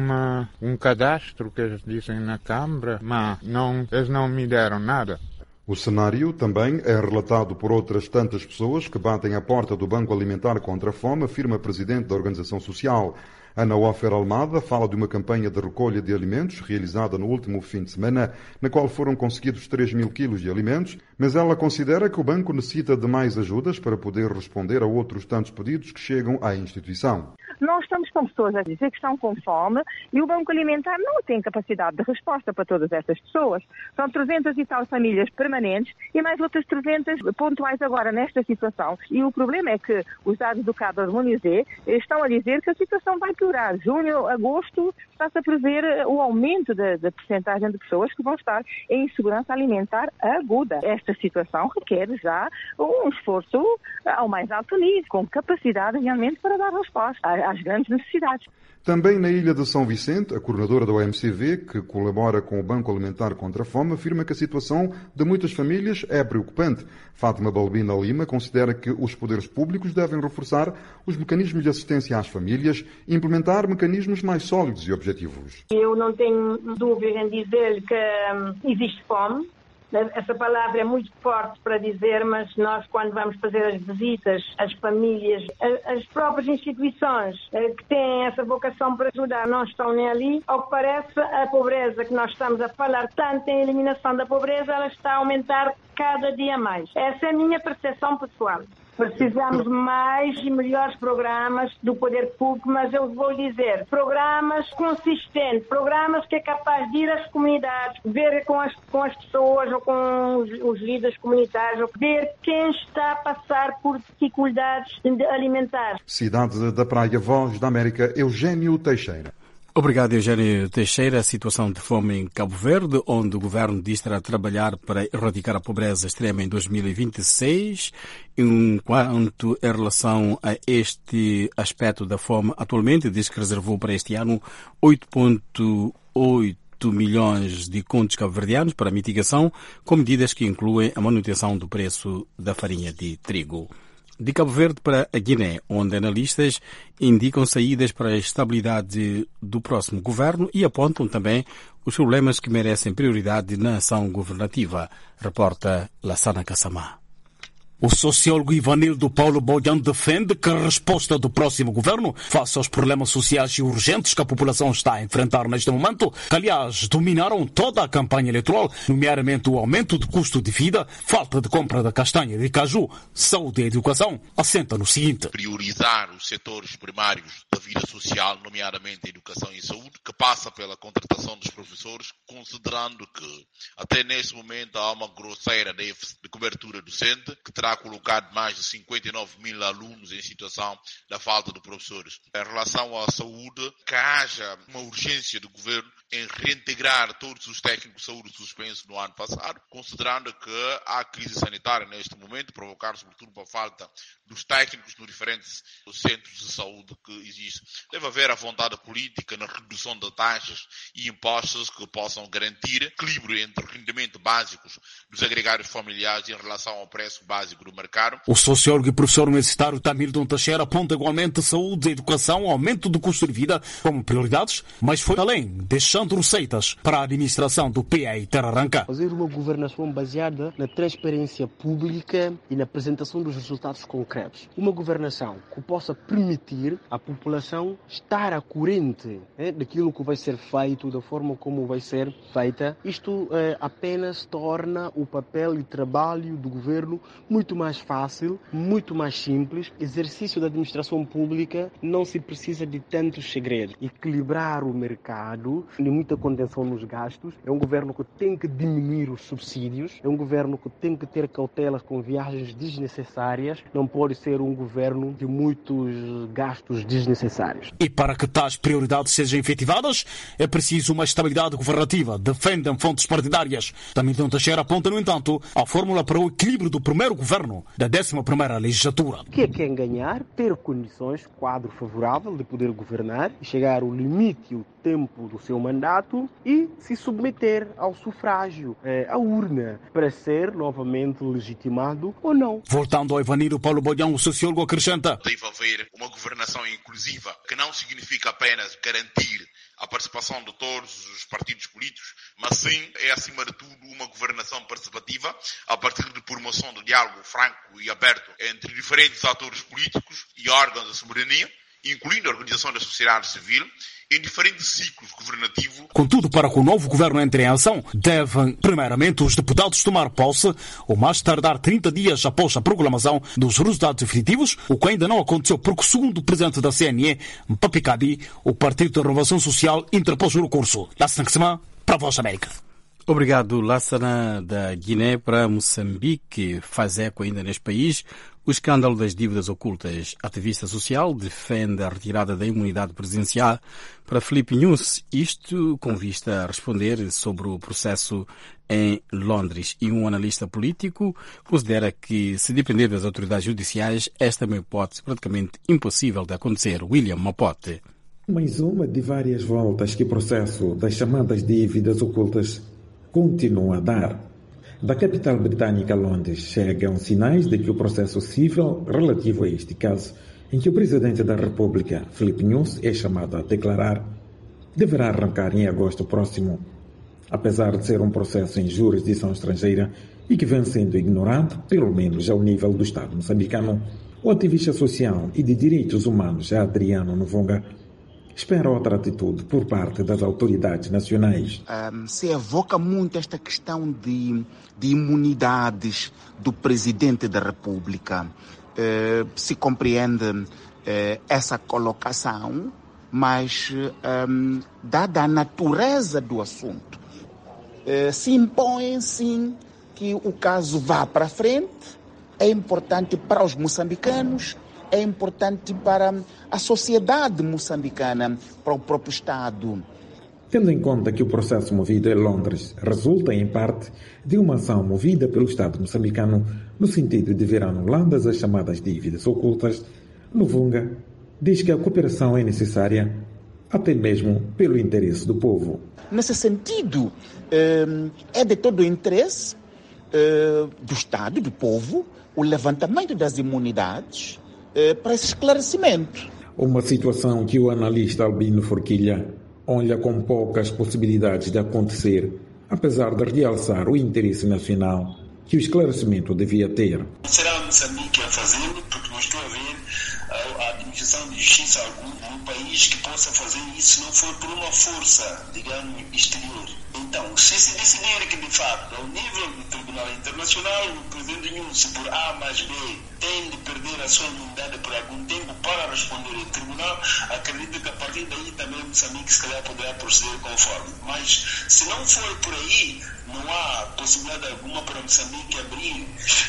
um cadastro que eles dizem na Câmara, mas eles não me deram nada. O cenário também é relatado por outras tantas pessoas que batem à porta do Banco Alimentar contra a Fome, afirma a presidente da organização social. Ana Ofer Almada fala de uma campanha de recolha de alimentos realizada no último fim de semana, na qual foram conseguidos 3.000 quilos de alimentos, mas ela considera que o banco necessita de mais ajudas para poder responder a outros tantos pedidos que chegam à instituição. Nós estamos com pessoas a dizer que estão com fome e o Banco Alimentar não tem capacidade de resposta para todas estas pessoas. São 300 e tal famílias permanentes e mais outras 300 pontuais agora nesta situação. E o problema é que os dados do Cadre Monizé estão a dizer que a situação vai piorar. Junho, agosto, está-se a prever o aumento da percentagem de pessoas que vão estar em insegurança alimentar aguda. Esta situação requer já um esforço ao mais alto nível, com capacidade realmente para dar resposta às grandes necessidades. Também na Ilha de São Vicente, a coordenadora da OMCV, que colabora com o Banco Alimentar contra a Fome, afirma que a situação de muitas famílias é preocupante. Fátima Balbina Lima considera que os poderes públicos devem reforçar os mecanismos de assistência às famílias e implementar mecanismos mais sólidos e objetivos. Eu não tenho dúvida em dizer que existe fome. Essa palavra é muito forte para dizer, mas nós, quando vamos fazer as visitas às famílias, as próprias instituições que têm essa vocação para ajudar não estão nem ali. Ao que parece, a pobreza que nós estamos a falar tanto em eliminação da pobreza, ela está a aumentar cada dia mais. Essa é a minha percepção pessoal. Precisamos mais e melhores programas do poder público, mas eu vou dizer, programas consistentes, programas que é capaz de ir às comunidades, ver com as pessoas ou com os líderes comunitários, ver quem está a passar por dificuldades alimentares. Cidade da Praia, Voz da América, Eugênio Teixeira. Obrigado, Eugênio Teixeira. A situação de fome em Cabo Verde, onde o governo diz estar a trabalhar para erradicar a pobreza extrema em 2026. Enquanto em relação a este aspecto da fome, atualmente diz que reservou para este ano 8,8 milhões de contos cabo-verdianos para mitigação, com medidas que incluem a manutenção do preço da farinha de trigo. De Cabo Verde para a Guiné, onde analistas indicam saídas para a estabilidade do próximo governo e apontam também os problemas que merecem prioridade na ação governativa, reporta Lassana Kassamá. O sociólogo Ivanildo Paulo Bojan defende que a resposta do próximo governo face aos problemas sociais e urgentes que a população está a enfrentar neste momento, que aliás dominaram toda a campanha eleitoral, nomeadamente o aumento do custo de vida, falta de compra da castanha de caju, saúde e educação, assenta no seguinte: priorizar os setores primários da vida social, nomeadamente a educação e a saúde, que passa pela contratação dos professores, considerando que até neste momento há uma grosseira déficit de cobertura docente, que terá colocado mais de 59 mil alunos em situação da falta de professores. Em relação à saúde, que haja uma urgência do governo em reintegrar todos os técnicos de saúde suspensos no ano passado, considerando que há crise sanitária neste momento, provocada sobretudo pela falta dos técnicos nos diferentes centros de saúde que existem. Deve haver a vontade política na redução de taxas e impostos que possam garantir equilíbrio entre rendimentos básicos dos agregados familiares em relação ao preço básico do mercado. O sociólogo e professor universitário Tamilton Teixeira aponta igualmente saúde, educação, aumento do custo de vida como prioridades, mas foi além, deixando receitas para a administração do PAI Terra Arranca. Fazer uma governação baseada na transparência pública e na apresentação dos resultados concretos. Uma governação que possa permitir à população estar a corrente daquilo que vai ser feito, da forma como vai ser feita. Isto apenas torna o papel e trabalho do governo muito mais fácil, muito mais simples. Exercício da administração pública não se precisa de tantos segredos. Equilibrar o mercado, tem muita contenção nos gastos, é um governo que tem que diminuir os subsídios, é um governo que tem que ter cautelas com viagens desnecessárias, não pode ser um governo de muitos gastos desnecessários. E para que tais prioridades sejam efetivadas, é preciso uma estabilidade governativa, defendem fontes partidárias. Tamilton Teixeira aponta, no entanto, a fórmula para o equilíbrio do primeiro governo da 11ª legislatura. O que é quem ganhar? Ter condições, quadro favorável de poder governar, chegar ao limite e o tempo do seu mandato e se submeter ao sufrágio, à urna, para ser novamente legitimado ou não. Voltando ao Evanildo Paulo Bolhão, o sociólogo acrescenta: deve haver uma governação inclusiva, que não significa apenas garantir a participação de todos os partidos políticos, mas sim, é acima de tudo, uma governação participativa a partir de promoção do diálogo franco e aberto entre diferentes atores políticos e órgãos da soberania, incluindo a organização da sociedade civil, em diferentes ciclos governativos. Contudo, para que o novo governo entre em ação, devem, primeiramente, os deputados tomar posse, ou mais tardar 30 dias após a proclamação dos resultados definitivos, o que ainda não aconteceu porque, segundo o presidente da CNE, Mpapicadi, o Partido da Renovação Social interpôs o recurso. Lassana Ksema, para a Voz da América. Obrigado, Lassana. Da Guiné para Moçambique, faz eco ainda neste país o escândalo das dívidas ocultas. A ativista social defende a retirada da imunidade presidencial para Filipe Nunes, isto com vista a responder sobre o processo em Londres. E um analista político considera que, se depender das autoridades judiciais, esta é uma hipótese praticamente impossível de acontecer. William Mapote. Mais uma de várias voltas que o processo das chamadas dívidas ocultas continua a dar. Da capital britânica, Londres, chegam sinais de que o processo civil relativo a este caso, em que o presidente da República, Filipe Nunes, é chamado a declarar, deverá arrancar em agosto próximo. Apesar de ser um processo em jurisdição estrangeira e que vem sendo ignorado, pelo menos ao nível do Estado moçambicano, o ativista social e de direitos humanos Adriano Novonga espera outra atitude por parte das autoridades nacionais. Se evoca muito esta questão de imunidades do presidente da República. Se compreende essa colocação, mas dada a natureza do assunto, se impõe sim que o caso vá para frente. É importante para os moçambicanos, é importante para a sociedade moçambicana, para o próprio Estado. Tendo em conta que o processo movido em Londres resulta, em parte, de uma ação movida pelo Estado moçambicano no sentido de ver anuladas as chamadas dívidas ocultas, Novonga diz que a cooperação é necessária até mesmo pelo interesse do povo. Nesse sentido, é de todo o interesse do Estado, do povo, o levantamento das imunidades para esse esclarecimento. Uma situação que o analista Albino Forquilha olha com poucas possibilidades de acontecer, apesar de realçar o interesse nacional que o esclarecimento devia ter. Será Moçambique a fazê-lo, porque não estou a ver a administração de justiça algum no país que possa fazer isso se não for por uma força, digamos, exterior. Então, se se decidir que, de facto, ao nível do Tribunal Internacional, o presidente Nunes, por A mais B, tem de perder a sua imunidade por algum tempo para responder ao tribunal, acredito que a partir daí também Moçambique se calhar poderá proceder conforme. Mas, se não for por aí, não há possibilidade alguma para Moçambique abrir,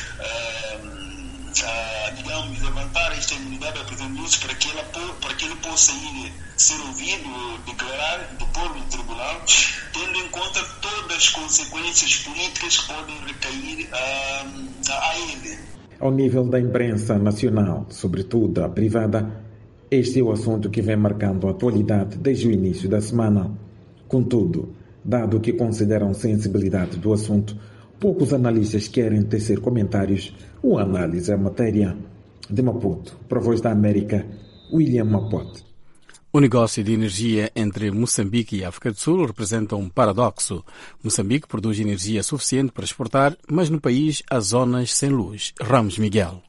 digamos, levantar esta imunidade ao presidente Nunes para que ele possa ir ser ouvido, declarar, depor no tribunal, tendo em conta todas as consequências políticas que podem recair a ele. Ao nível da imprensa nacional, sobretudo a privada, este é o assunto que vem marcando a atualidade desde o início da semana. Contudo, dado que consideram sensibilidade do assunto, poucos analistas querem tecer comentários ou análise à matéria. De Maputo, para a Voz da América, William Mapote. O negócio de energia entre Moçambique e África do Sul representa um paradoxo. Moçambique produz energia suficiente para exportar, mas no país há zonas sem luz. Ramos Miguel.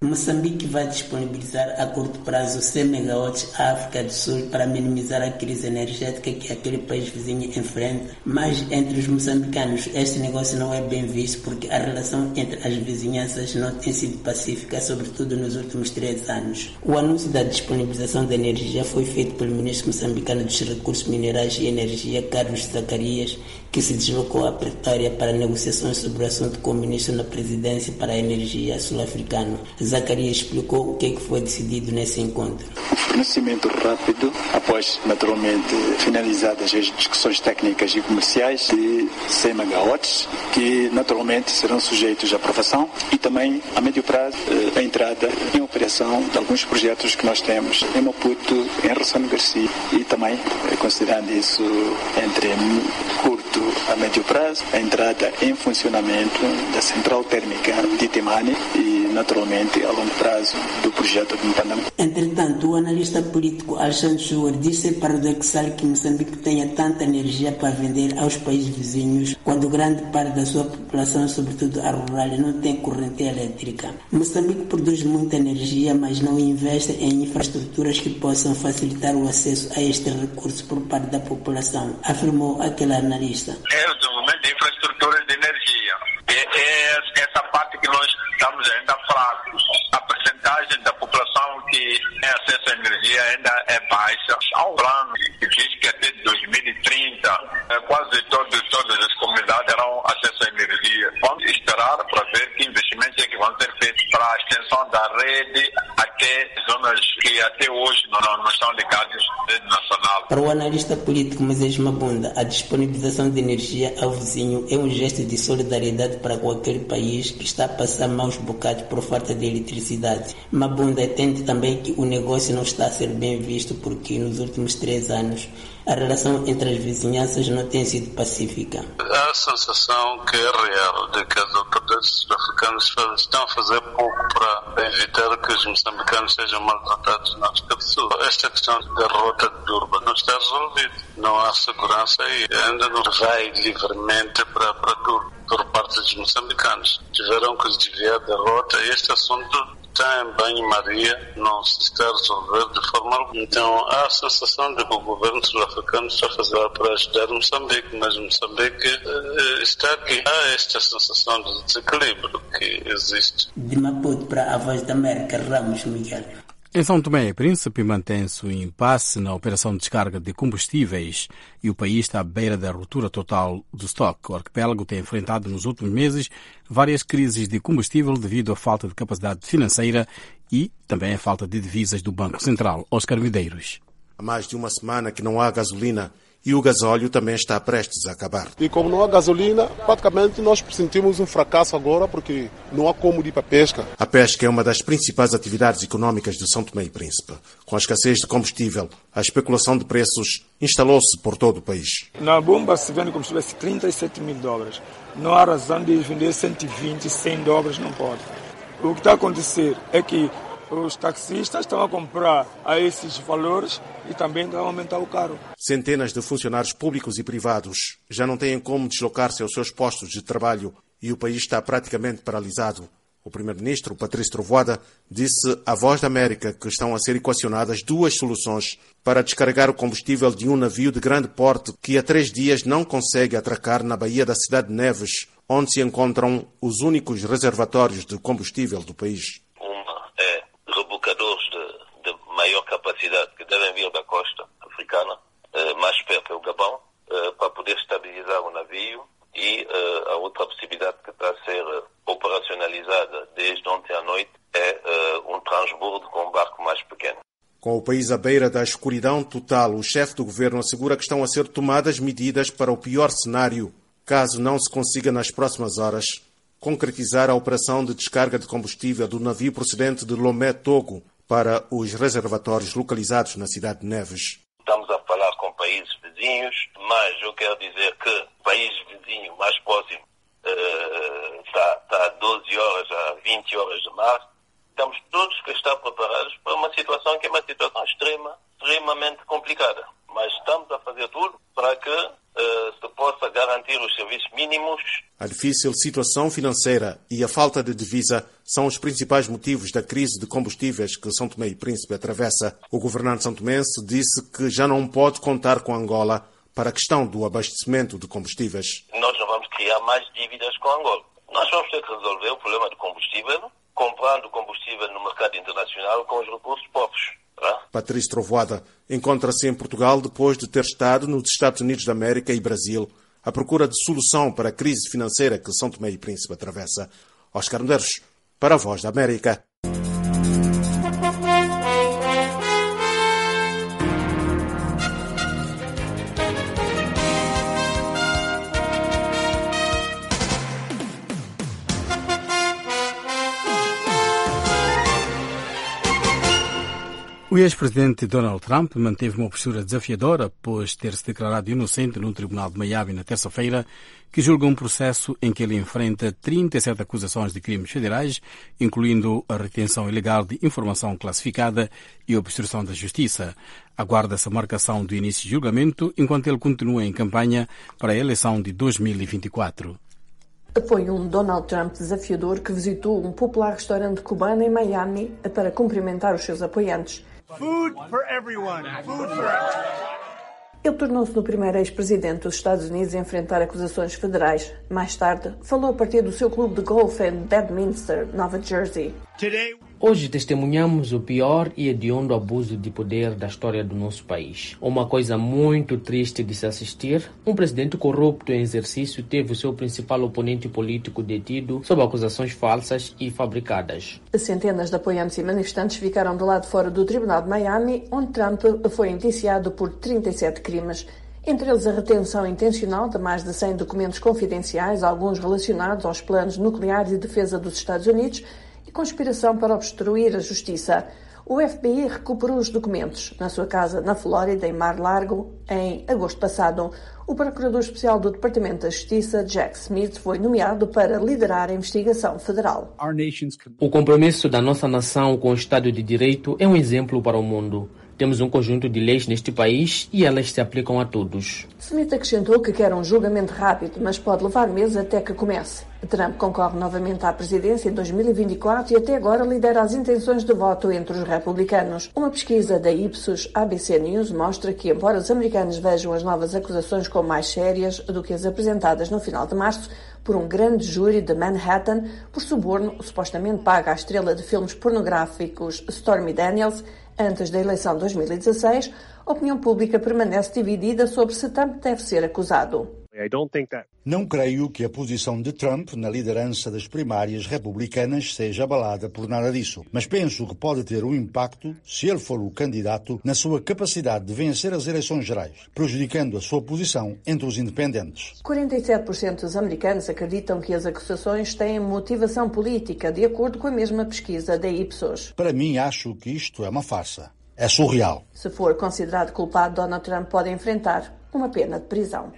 Moçambique vai disponibilizar a curto prazo 100 megawatts à África do Sul para minimizar a crise energética que aquele país vizinho enfrenta. Mas entre os moçambicanos este negócio não é bem visto porque a relação entre as vizinhanças não tem sido pacífica, sobretudo nos últimos 3 anos. O anúncio da disponibilização de energia foi feito pelo ministro moçambicano dos Recursos Minerais e Energia, Carlos Zacarias, que se deslocou a Pretória para negociações sobre o assunto com o ministro na presidência para a energia sul-africano. Zacarias explicou o que foi decidido nesse encontro. O fornecimento rápido, após naturalmente finalizadas as discussões técnicas e comerciais, de 100 megawatts, que naturalmente serão sujeitos à aprovação, e também a médio prazo a entrada em operação de alguns projetos que nós temos em Maputo, em Rossano Garcia, e também considerando isso entre curto a médio prazo, a entrada em funcionamento da central térmica de Temane e naturalmente a longo prazo do projeto de Mpanama. Entretanto, o analista político Alexandre Schur disse paradoxal que Moçambique tenha tanta energia para vender aos países vizinhos quando grande parte da sua população, sobretudo a rural, não tem corrente elétrica. Moçambique produz muita energia, mas não investe em infraestruturas que possam facilitar o acesso a este recurso por parte da população, afirmou aquele analista. É o desenvolvimento de infraestruturas de energia. É essa parte que nós estamos ainda fracos. A percentagem da população que tem acesso à energia ainda é baixa. Há um plano que diz que até 2030 quase todas as comunidades terão acesso à energia. Vamos esperar para ver que investimentos é que vão ser feitos para a extensão da rede até zonas que até hoje não estão ligadas à rede nacional. Para o analista político Moisés Mabunda, a disponibilização de energia ao vizinho é um gesto de solidariedade para qualquer país que está a passar maus bocados por falta de eletricidade. Mabunda entende também que o negócio não está a ser bem visto porque nos últimos 3 anos a relação entre as vizinhanças não tem sido pacífica. Há a sensação que é real de que as autoridades sul-africanas estão a fazer pouco para evitar que os moçambicanos sejam maltratados na África do Sul. Esta questão da rota de Durban não está resolvida. Não há segurança e ainda não vai livremente para Durban por parte dos moçambicanos. Tiveram que desviar da rota e este assunto está em banho-maria, não se está a resolver de forma alguma. Então há a sensação de que o governo sul-africano está a fazer para ajudar Moçambique, mas Moçambique está aqui. Há esta sensação de desequilíbrio que existe. De Maputo para a Voz da América, Ramos Miguel. Em São Tomé e Príncipe mantém-se o impasse na operação de descarga de combustíveis e o país está à beira da ruptura total do estoque. O arquipélago tem enfrentado nos últimos meses várias crises de combustível devido à falta de capacidade financeira e também à falta de divisas do Banco Central. Oscar Medeiros. Há mais de uma semana que não há gasolina e o gasóleo também está prestes a acabar. E como não há gasolina, praticamente nós sentimos um fracasso agora porque não há como ir para a pesca. A pesca é uma das principais atividades econômicas de São Tomé e Príncipe. Com a escassez de combustível, a especulação de preços instalou-se por todo o país. Na bomba se vende combustível a $37.000. Não há razão de vender 120, $100, não pode. O que está a acontecer é que os taxistas estão a comprar a esses valores e também estão a aumentar o carro. Centenas de funcionários públicos e privados já não têm como deslocar-se aos seus postos de trabalho e o país está praticamente paralisado. O primeiro-ministro, Patrício Trovoada, disse à Voz da América que estão a ser equacionadas 2 soluções para descarregar o combustível de um navio de grande porte que há 3 dias não consegue atracar na baía da cidade de Neves, onde se encontram os únicos reservatórios de combustível do país. Rebocadores de maior capacidade que devem vir da costa africana, mais perto é o Gabão, para poder estabilizar o navio, e a outra possibilidade que está a ser operacionalizada desde ontem à noite é um transbordo com um barco mais pequeno. Com o país à beira da escuridão total, o chefe do governo assegura que estão a ser tomadas medidas para o pior cenário, caso não se consiga nas próximas horas concretizar a operação de descarga de combustível do navio procedente de Lomé, Togo, para os reservatórios localizados na cidade de Neves. Estamos a falar com países vizinhos, mas eu quero dizer que o país vizinho mais próximo está a 12 horas, a 20 horas de mar. Estamos todos que estar preparados para uma situação que é uma situação extremamente complicada. Mas estamos a fazer tudo para que se possa possa garantir os serviços mínimos. A difícil situação financeira e a falta de divisa são os principais motivos da crise de combustíveis que São Tomé e Príncipe atravessa. O governante santomense disse que já não pode contar com Angola para a questão do abastecimento de combustíveis. Nós não vamos criar mais dívidas com Angola. Nós vamos ter que resolver o problema do combustível, comprando combustível no mercado internacional com os recursos próprios. Patrício Trovoada encontra-se em Portugal depois de ter estado nos Estados Unidos da América e Brasil à procura de solução para a crise financeira que São Tomé e Príncipe atravessa. Oscar Medeiros, para a Voz da América. O ex-presidente Donald Trump manteve uma postura desafiadora após ter-se declarado inocente num tribunal de Miami na terça-feira, que julga um processo em que ele enfrenta 37 acusações de crimes federais, incluindo a retenção ilegal de informação classificada e obstrução da justiça. Aguarda-se a marcação do início de julgamento enquanto ele continua em campanha para a eleição de 2024. Foi um Donald Trump desafiador que visitou um popular restaurante cubano em Miami para cumprimentar os seus apoiantes. Food for everyone. Food for everyone. Ele tornou-se no primeiro ex-presidente dos Estados Unidos a enfrentar acusações federais. Mais tarde, falou a partir do seu clube de golfe em Bedminster, Nova Jersey. Hoje testemunhamos o pior e hediondo abuso de poder da história do nosso país. Uma coisa muito triste de se assistir, um presidente corrupto em exercício teve o seu principal oponente político detido sob acusações falsas e fabricadas. Centenas de apoiantes e manifestantes ficaram do lado de fora do Tribunal de Miami, onde Trump foi indiciado por 37 crimes. Entre eles a retenção intencional de mais de 100 documentos confidenciais, alguns relacionados aos planos nucleares e defesa dos Estados Unidos, e conspiração para obstruir a justiça. O FBI recuperou os documentos na sua casa na Flórida, em Mar-Largo, em agosto passado. O procurador especial do Departamento da Justiça, Jack Smith, foi nomeado para liderar a investigação federal. O compromisso da nossa nação com o Estado de Direito é um exemplo para o mundo. Temos um conjunto de leis neste país e elas se aplicam a todos. Smith acrescentou que quer um julgamento rápido, mas pode levar meses até que comece. Trump concorre novamente à presidência em 2024 e até agora lidera as intenções de voto entre os republicanos. Uma pesquisa da Ipsos ABC News mostra que, embora os americanos vejam as novas acusações como mais sérias do que as apresentadas no final de março por um grande júri de Manhattan por suborno supostamente paga à estrela de filmes pornográficos Stormy Daniels, antes da eleição de 2016, a opinião pública permanece dividida sobre se Trump deve ser acusado. Não creio que a posição de Trump na liderança das primárias republicanas seja abalada por nada disso, mas penso que pode ter um impacto, se ele for o candidato, na sua capacidade de vencer as eleições gerais, prejudicando a sua posição entre os independentes. 47% dos americanos acreditam que as acusações têm motivação política, de acordo com a mesma pesquisa da Ipsos. Para mim, acho que isto é uma farsa. É surreal. Se for considerado culpado, Donald Trump pode enfrentar uma pena de prisão.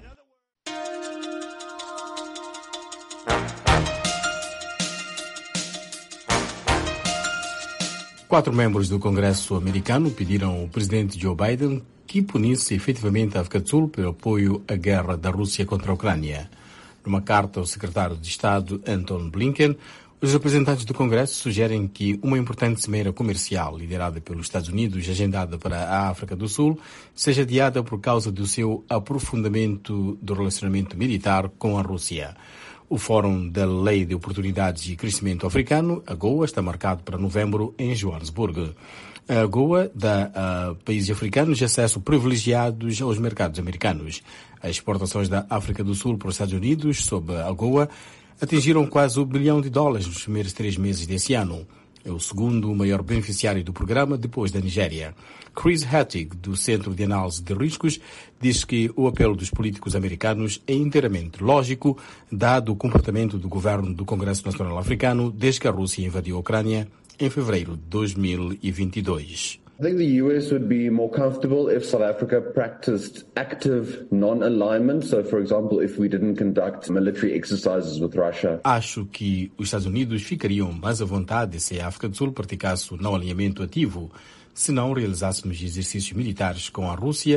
Quatro membros do Congresso americano pediram ao presidente Joe Biden que punisse efetivamente a África do Sul pelo apoio à guerra da Rússia contra a Ucrânia. Numa carta ao secretário de Estado, Antony Blinken, os representantes do Congresso sugerem que uma importante cimeira comercial liderada pelos Estados Unidos, agendada para a África do Sul, seja adiada por causa do seu aprofundamento do relacionamento militar com a Rússia. O Fórum da Lei de Oportunidades e Crescimento Africano, AGOA, está marcado para novembro em Joanesburgo. A AGOA dá a países africanos acesso privilegiados aos mercados americanos. As exportações da África do Sul para os Estados Unidos, sob a AGOA, atingiram quase $1 bilhão nos primeiros 3 meses desse ano. É o segundo maior beneficiário do programa, depois da Nigéria. Chris Hattig, do Centro de Análise de Riscos, diz que o apelo dos políticos americanos é inteiramente lógico, dado o comportamento do governo do Congresso Nacional Africano desde que a Rússia invadiu a Ucrânia em fevereiro de 2022. I think the US would be more comfortable if South Africa practiced active non-alignment. So, for example, if we didn't conduct military exercises with Russia. Acho que os Estados Unidos ficariam mais à vontade se a África do Sul praticasse o não alinhamento ativo, se não realizássemos exercícios militares com a Rússia,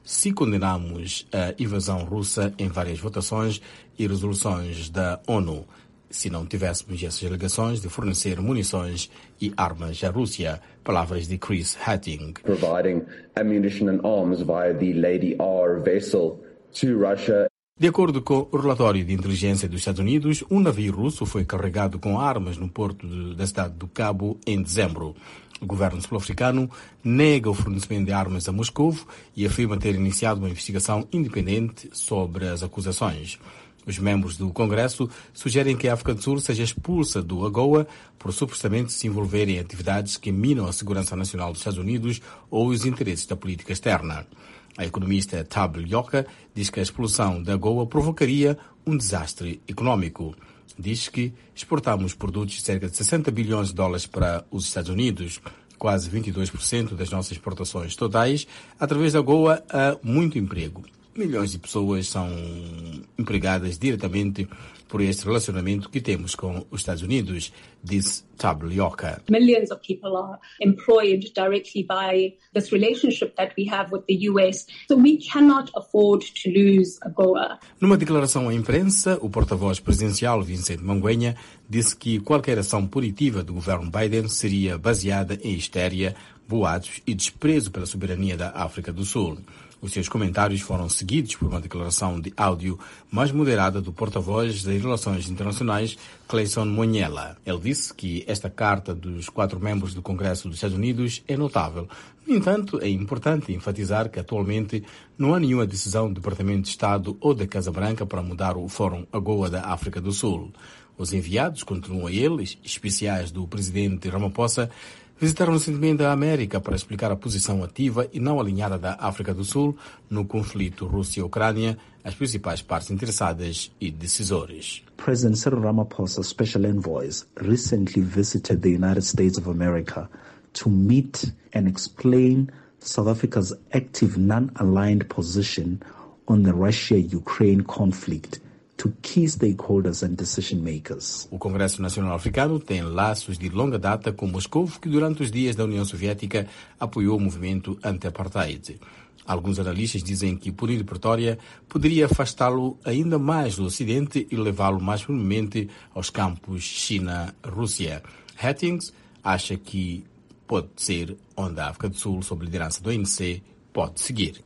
se condenamos a invasão russa em várias votações e resoluções da ONU, se não tivéssemos essas alegações de fornecer munições e armas à Rússia. Palavras de Chris Hatting. Providing ammunition and arms via the Lady R vessel to Russia. De acordo com o relatório de inteligência dos Estados Unidos, um navio russo foi carregado com armas no porto da cidade do Cabo em dezembro. O governo sul-africano nega o fornecimento de armas a Moscou e afirma ter iniciado uma investigação independente sobre as acusações. Os membros do Congresso sugerem que a África do Sul seja expulsa do AGOA por supostamente se envolver em atividades que minam a segurança nacional dos Estados Unidos ou os interesses da política externa. A economista Thabo Mbeki diz que a expulsão da AGOA provocaria um desastre econômico. Diz que exportamos produtos de cerca de 60 bilhões de dólares para os Estados Unidos, quase 22% das nossas exportações totais. Através da AGOA há muito emprego. Milhões de pessoas são empregadas diretamente por este relacionamento que temos com os Estados Unidos, diz Thabo Mbeki. Millions of people are employed directly by this relationship that we have with the US, so we cannot afford to lose AGOA. Numa declaração à imprensa, o porta-voz presidencial Vincent Mangwenha disse que qualquer ação punitiva do governo Biden seria baseada em histeria, boatos e desprezo pela soberania da África do Sul. Os seus comentários foram seguidos por uma declaração de áudio mais moderada do porta-voz das Relações Internacionais, Clayson Monyela. Ele disse que esta carta dos 4 membros do Congresso dos Estados Unidos é notável. No entanto, é importante enfatizar que atualmente não há nenhuma decisão do Departamento de Estado ou da Casa Branca para mudar o Fórum AGOA da África do Sul. Os enviados, continuam eles, especiais do presidente Ramaphosa, visitaram recentemente a América para explicar a posição ativa e não alinhada da África do Sul no conflito Rússia-Ucrânia, as principais partes interessadas e decisores. President Cyril Ramaphosa's special envoys recently visited the United States of America to meet and explain South Africa's active non-aligned position on the Russia-Ukraine conflict to key stakeholders and decision makers. O Congresso Nacional Africano tem laços de longa data com Moscou, que durante os dias da União Soviética apoiou o movimento anti-apartheid. Alguns analistas dizem que punir Pretória poderia afastá-lo ainda mais do Ocidente e levá-lo mais firmemente aos campos China-Rússia. Hattings acha que pode ser onde a África do Sul, sob liderança do ANC, pode seguir.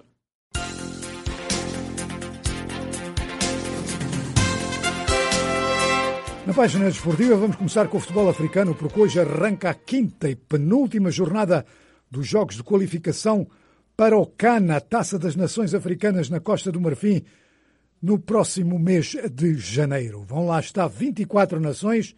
Na página desportiva vamos começar com o futebol africano, porque hoje arranca a 5ª e penúltima jornada dos jogos de qualificação para o CAN, a Taça das Nações Africanas na Costa do Marfim, no próximo mês de janeiro. Vão lá estar 24 nações,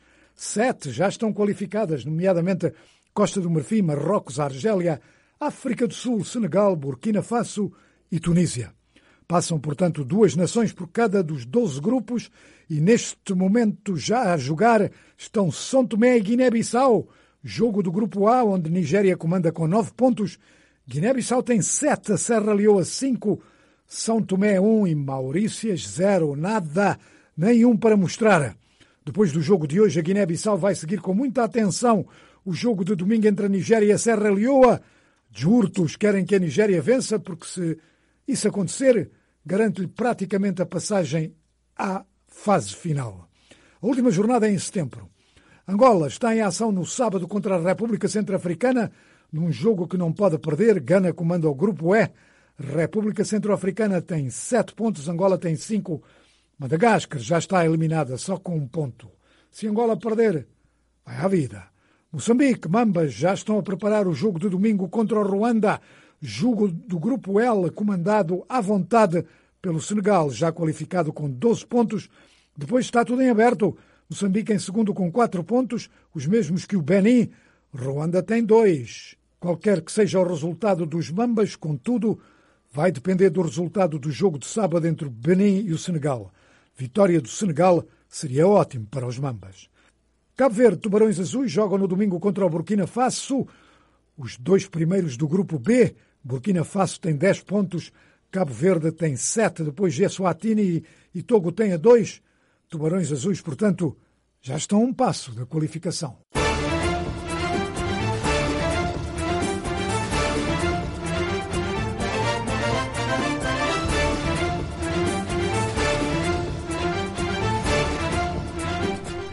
7 já estão qualificadas, nomeadamente Costa do Marfim, Marrocos, Argélia, África do Sul, Senegal, Burkina Faso e Tunísia. Passam, portanto, 2 nações por cada dos 12 grupos e neste momento já a jogar estão São Tomé e Guiné-Bissau, jogo do grupo A, onde Nigéria comanda com 9 pontos, Guiné-Bissau tem 7, Serra Leoa 5, São Tomé 1 e Maurícias 0, nada, nenhum para mostrar. Depois do jogo de hoje, a Guiné-Bissau vai seguir com muita atenção o jogo de domingo entre a Nigéria e a Serra Leoa. Jurtos querem que a Nigéria vença, porque se isso acontecer, garante-lhe praticamente a passagem à fase final. A última jornada é em setembro. Angola está em ação no sábado contra a República Centro-Africana, num jogo que não pode perder. Gana comanda o grupo E. República Centro-Africana tem 7 pontos, Angola tem 5. Madagascar já está eliminada só com 1 ponto. Se Angola perder, vai à vida. Moçambique, Mambas já estão a preparar o jogo de domingo contra o Ruanda, jogo do grupo L, comandado à vontade pelo Senegal, já qualificado com 12 pontos. Depois está tudo em aberto. Moçambique em segundo com 4 pontos, os mesmos que o Benin. Ruanda tem 2. Qualquer que seja o resultado dos Mambas, contudo, vai depender do resultado do jogo de sábado entre o Benin e o Senegal. Vitória do Senegal seria ótimo para os Mambas. Cabo Verde, Tubarões Azuis jogam no domingo contra o Burkina Faso. Os 2 primeiros do grupo B. Burkina Faso tem 10 pontos, Cabo Verde tem 7, depois Eswatini e Togo tem 2. Tubarões Azuis, portanto, já estão a um passo da qualificação.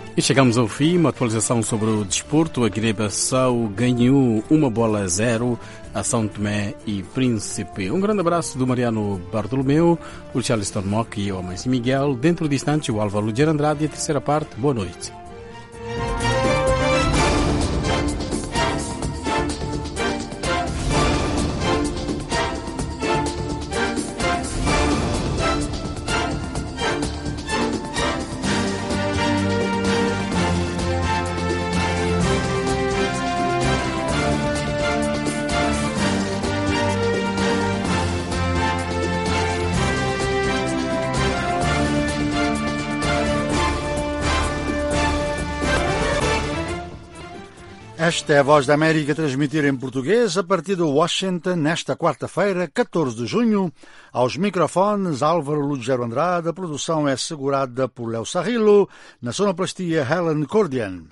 E chegamos ao fim, uma atualização sobre o desporto. A Guiné-Bissau ganhou 1-0 a São Tomé e Príncipe. Um grande abraço do Mariano Bartolomeu, o Charleston Mock e o Amancio Miguel. Dentro do instante, o Álvaro Luger Andrade e a terceira parte. Boa noite. Esta é a Voz da América, transmitida em português a partir de Washington, nesta quarta-feira, 14 de junho. Aos microfones, Álvaro Lugero Andrade. A produção é assegurada por Léo Sarrilo. Na sonoplastia, Helen Cordian.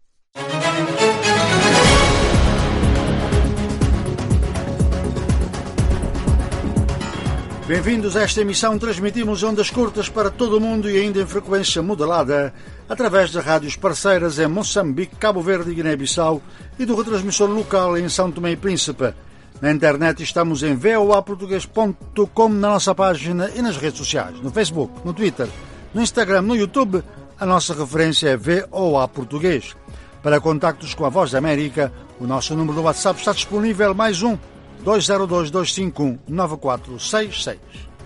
Bem-vindos a esta emissão. Transmitimos ondas curtas para todo o mundo e ainda em frequência modulada, através de rádios parceiras em Moçambique, Cabo Verde e Guiné-Bissau e do retransmissor local em São Tomé e Príncipe. Na internet estamos em voaportugues.com, na nossa página e nas redes sociais, no Facebook, no Twitter, no Instagram, no YouTube. A nossa referência é VOA Português. Para contactos com a Voz da América, o nosso número do WhatsApp está disponível, mais 202-251-9466.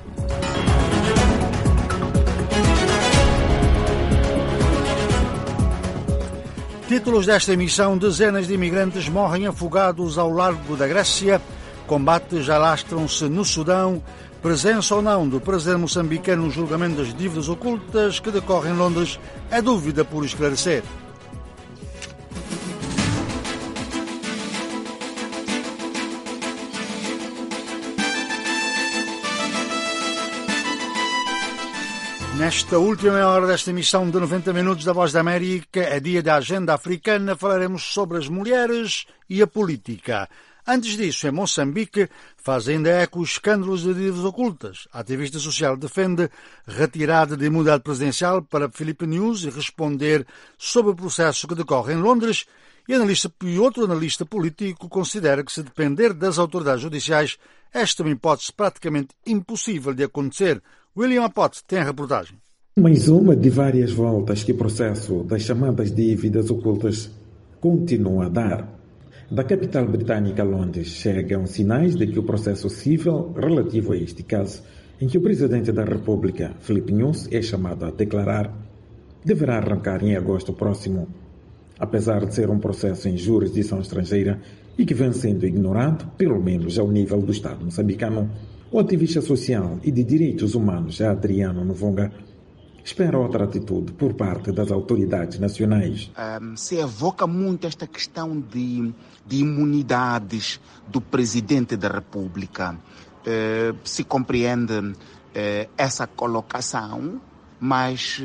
Títulos desta emissão: dezenas de imigrantes morrem afogados ao largo da Grécia, combates alastram-se no Sudão, presença ou não do presidente moçambicano no julgamento das dívidas ocultas que decorre em Londres é dúvida por esclarecer. Nesta última meia hora desta emissão de 90 minutos da Voz da América, é dia da agenda africana, falaremos sobre as mulheres e a política. Antes disso, em Moçambique, faz ainda eco os escândalos de dívidas ocultas. A ativista social defende retirada de imunidade presidencial para Filipe News e responder sobre o processo que decorre em Londres. E outro analista político considera que, se depender das autoridades judiciais, esta é uma hipótese praticamente impossível de acontecer. William Apote tem a reportagem. Mais uma de várias voltas que o processo das chamadas dívidas ocultas continua a dar. Da capital britânica, Londres, chegam sinais de que o processo civil relativo a este caso, em que o presidente da República, Filipe News, é chamado a declarar, deverá arrancar em agosto próximo. Apesar de ser um processo em jurisdição estrangeira e que vem sendo ignorado, pelo menos ao nível do Estado moçambicano, o ativista social e de direitos humanos Adriano Novonga espera outra atitude por parte das autoridades nacionais. Se evoca muito esta questão de imunidades do presidente da República. Se compreende essa colocação, mas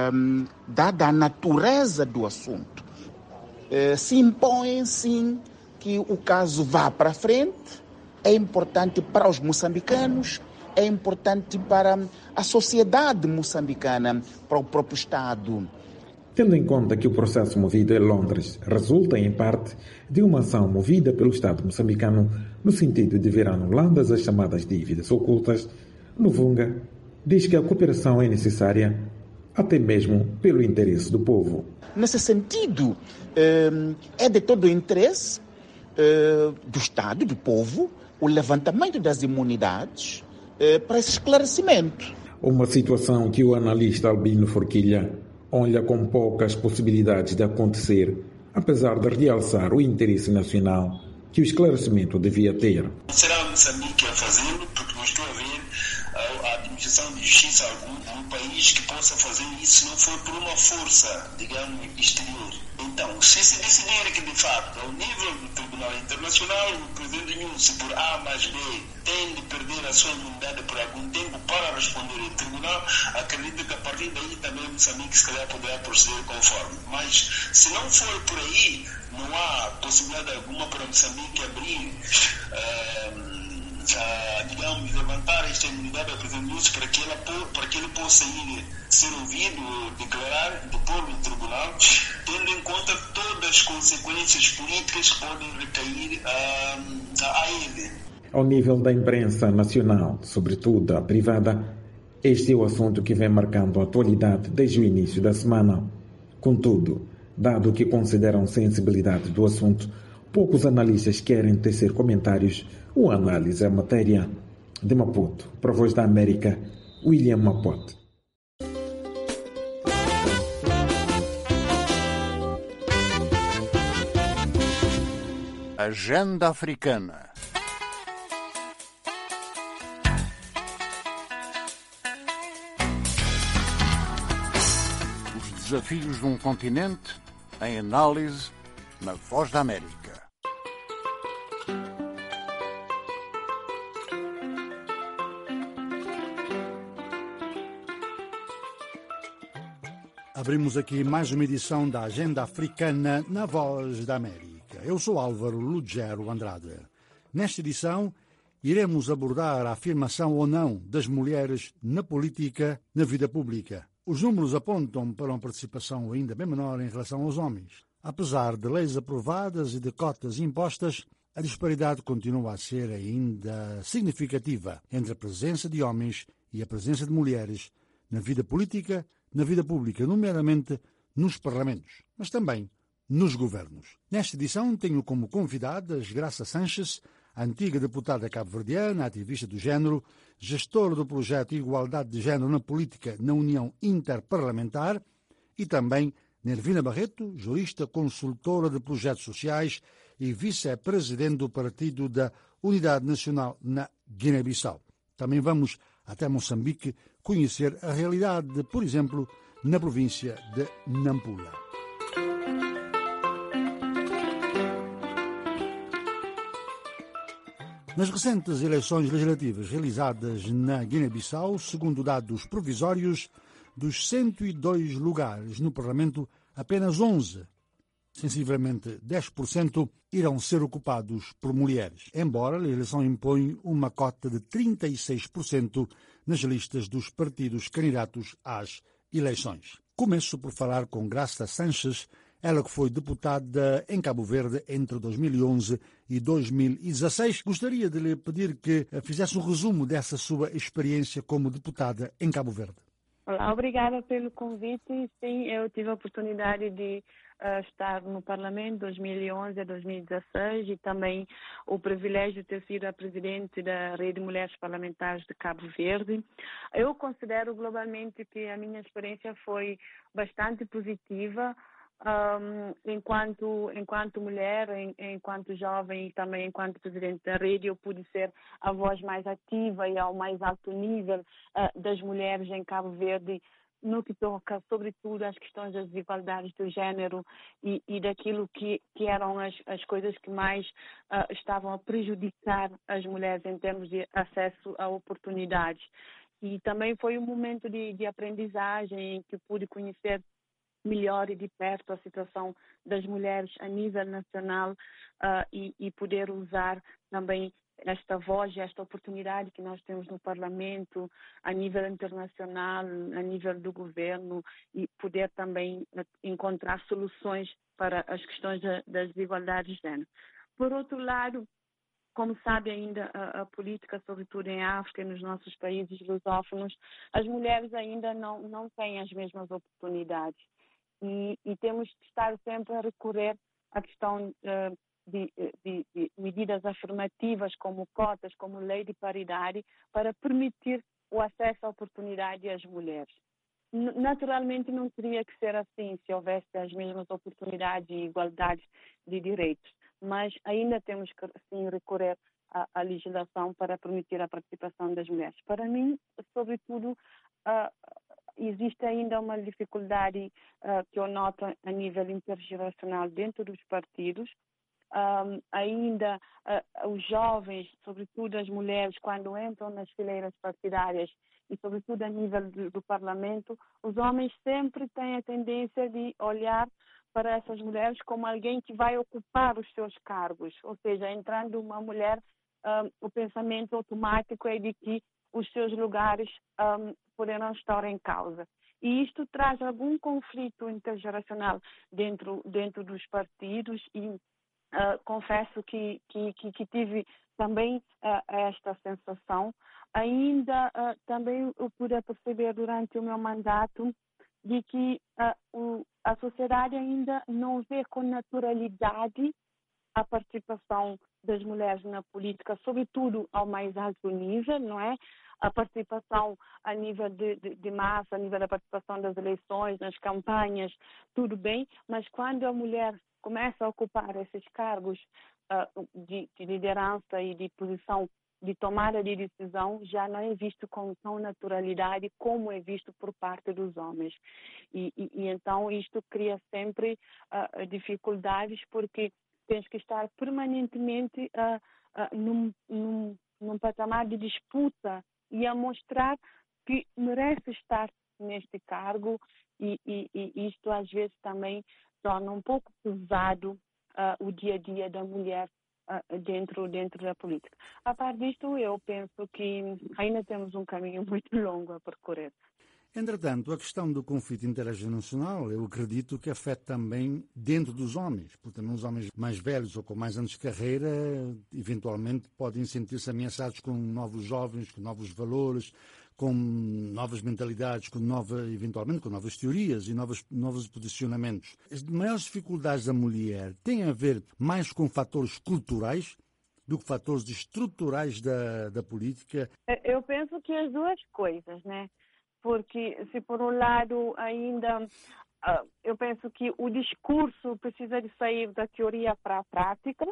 dada a natureza do assunto, se impõe sim que o caso vá para frente. É importante para os moçambicanos, é importante para a sociedade moçambicana, para o próprio Estado. Tendo em conta que o processo movido em Londres resulta, em parte, de uma ação movida pelo Estado moçambicano no sentido de ver anuladas as chamadas dívidas ocultas, Novonga diz que a cooperação é necessária, até mesmo pelo interesse do povo. Nesse sentido, é de todo o interesse do Estado, do povo, o levantamento das imunidades para esse esclarecimento. Uma situação que o analista Albino Forquilha olha com poucas possibilidades de acontecer, apesar de realçar o interesse nacional que o esclarecimento devia ter. Será Moçambique a fazê-lo, porque não estou a ver a administração de justiça algum país que possa fazer isso se não for por uma força, digamos, exterior. Então, se se decidir que, de facto, ao nível do Tribunal Internacional, o presidente News, por A mais B, tem de perder a sua imunidade por algum tempo para responder ao tribunal, acredito que a partir daí também Moçambique se calhar poderá proceder conforme. Mas, se não for por aí, não há possibilidade alguma para Moçambique abrir digamos, levantar esta imunidade ao Presidente Lúcio para que ele possa ser ouvido, declarar, depor no tribunal, tendo em conta todas as consequências políticas que podem recair a ele. Ao nível da imprensa nacional, sobretudo a privada, este é o assunto que vem marcando a atualidade desde o início da semana. Contudo, dado que consideram sensibilidade do assunto, poucos analistas querem tecer comentários ou análise à matéria. De Maputo, para a Voz da América, William Mapote. Agenda Africana. Os desafios de um continente em análise na Voz da América. Abrimos aqui mais uma edição da Agenda Africana na Voz da América. Eu sou Álvaro Lugero Andrade. Nesta edição, iremos abordar a afirmação ou não das mulheres na política, na vida pública. Os números apontam para uma participação ainda bem menor em relação aos homens. Apesar de leis aprovadas e de cotas impostas, a disparidade continua a ser ainda significativa entre a presença de homens e a presença de mulheres na vida política, na vida pública, nomeadamente nos parlamentos, mas também nos governos. Nesta edição tenho como convidadas Graça Sanches, antiga deputada cabo-verdiana, ativista do género, gestora do projeto Igualdade de Género na Política na União Interparlamentar, e também Nervina Barreto, jurista, consultora de projetos sociais e vice-presidente do Partido da Unidade Nacional na Guiné-Bissau. Também vamos até Moçambique conhecer a realidade, por exemplo, na província de Nampula. Nas recentes eleições legislativas realizadas na Guiné-Bissau, segundo dados provisórios, dos 102 lugares no Parlamento, apenas 11, sensivelmente 10%, irão ser ocupados por mulheres, embora a legislação impõe uma cota de 36% nas listas dos partidos candidatos às eleições. Começo por falar com Graça Sanches, ela que foi deputada em Cabo Verde entre 2011 e 2016. Gostaria de lhe pedir que fizesse um resumo dessa sua experiência como deputada em Cabo Verde. Olá, obrigada pelo convite. Sim, eu tive a oportunidade de estar no Parlamento 2011 a 2016 e também o privilégio de ter sido a presidente da Rede de Mulheres Parlamentares de Cabo Verde. Eu considero globalmente que a minha experiência foi bastante positiva. Enquanto mulher, enquanto jovem e também enquanto presidente da rede, eu pude ser a voz mais ativa e ao mais alto nível das mulheres em Cabo Verde, no que toca, sobretudo, às questões das desigualdades do género e daquilo que eram as coisas que mais estavam a prejudicar as mulheres em termos de acesso a oportunidades. E também foi um momento de aprendizagem em que pude conhecer melhor e de perto a situação das mulheres a nível nacional e poder usar também esta voz, esta oportunidade que nós temos no Parlamento, a nível internacional, a nível do governo, e poder também encontrar soluções para as questões das desigualdades de género. Por outro lado, como sabe ainda a política, sobretudo em África e nos nossos países lusófonos, as mulheres ainda não têm as mesmas oportunidades. E temos de estar sempre a recorrer à questão de medidas afirmativas, como cotas, como lei de paridade, para permitir o acesso à oportunidade às mulheres. Naturalmente não teria que ser assim se houvesse as mesmas oportunidades e igualdade de direitos, mas ainda temos que sim recorrer à legislação para permitir a participação das mulheres. Para mim, sobretudo, existe ainda uma dificuldade que eu noto a nível intergeracional dentro dos partidos. Ainda os jovens, sobretudo as mulheres, quando entram nas fileiras partidárias e sobretudo a nível do Parlamento, os homens sempre têm a tendência de olhar para essas mulheres como alguém que vai ocupar os seus cargos, ou seja, entrando uma mulher o pensamento automático é de que os seus lugares poderão estar em causa. E isto traz algum conflito intergeracional dentro dos partidos e confesso que tive também esta sensação. Ainda também eu pude perceber durante o meu mandato de que a sociedade ainda não vê com naturalidade a participação das mulheres na política, sobretudo ao mais alto nível, não é? A participação a nível de massa, a nível da participação das eleições, nas campanhas, tudo bem, mas quando a mulher começa a ocupar esses cargos de liderança e de posição de tomada de decisão, já não é visto com tão naturalidade como é visto por parte dos homens. E então isto cria sempre dificuldades, porque tens que estar permanentemente num patamar de disputa e a mostrar que merece estar neste cargo e isto às vezes também torna um pouco pesado o dia a dia da mulher dentro da política. A parte disto, eu penso que ainda temos um caminho muito longo a percorrer. Entretanto, a questão do conflito intergeracional, eu acredito que afeta também dentro dos homens, porque também os homens mais velhos ou com mais anos de carreira, eventualmente podem sentir-se ameaçados com novos jovens, com novos valores, com novas mentalidades, eventualmente com novas teorias e novos posicionamentos. As maiores dificuldades da mulher têm a ver mais com fatores culturais do que fatores estruturais da política? Eu penso que as duas coisas, né? Porque se por um lado ainda eu penso que o discurso precisa de sair da teoria para a prática,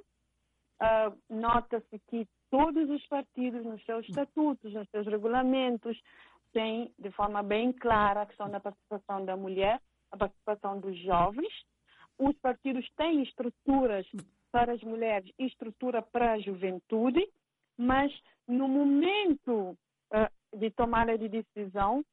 nota-se que todos os partidos nos seus estatutos, nos seus regulamentos, têm de forma bem clara a questão da participação da mulher, a participação dos jovens. Os partidos têm estruturas para as mulheres e estrutura para a juventude, mas no momento de tomada de decisão,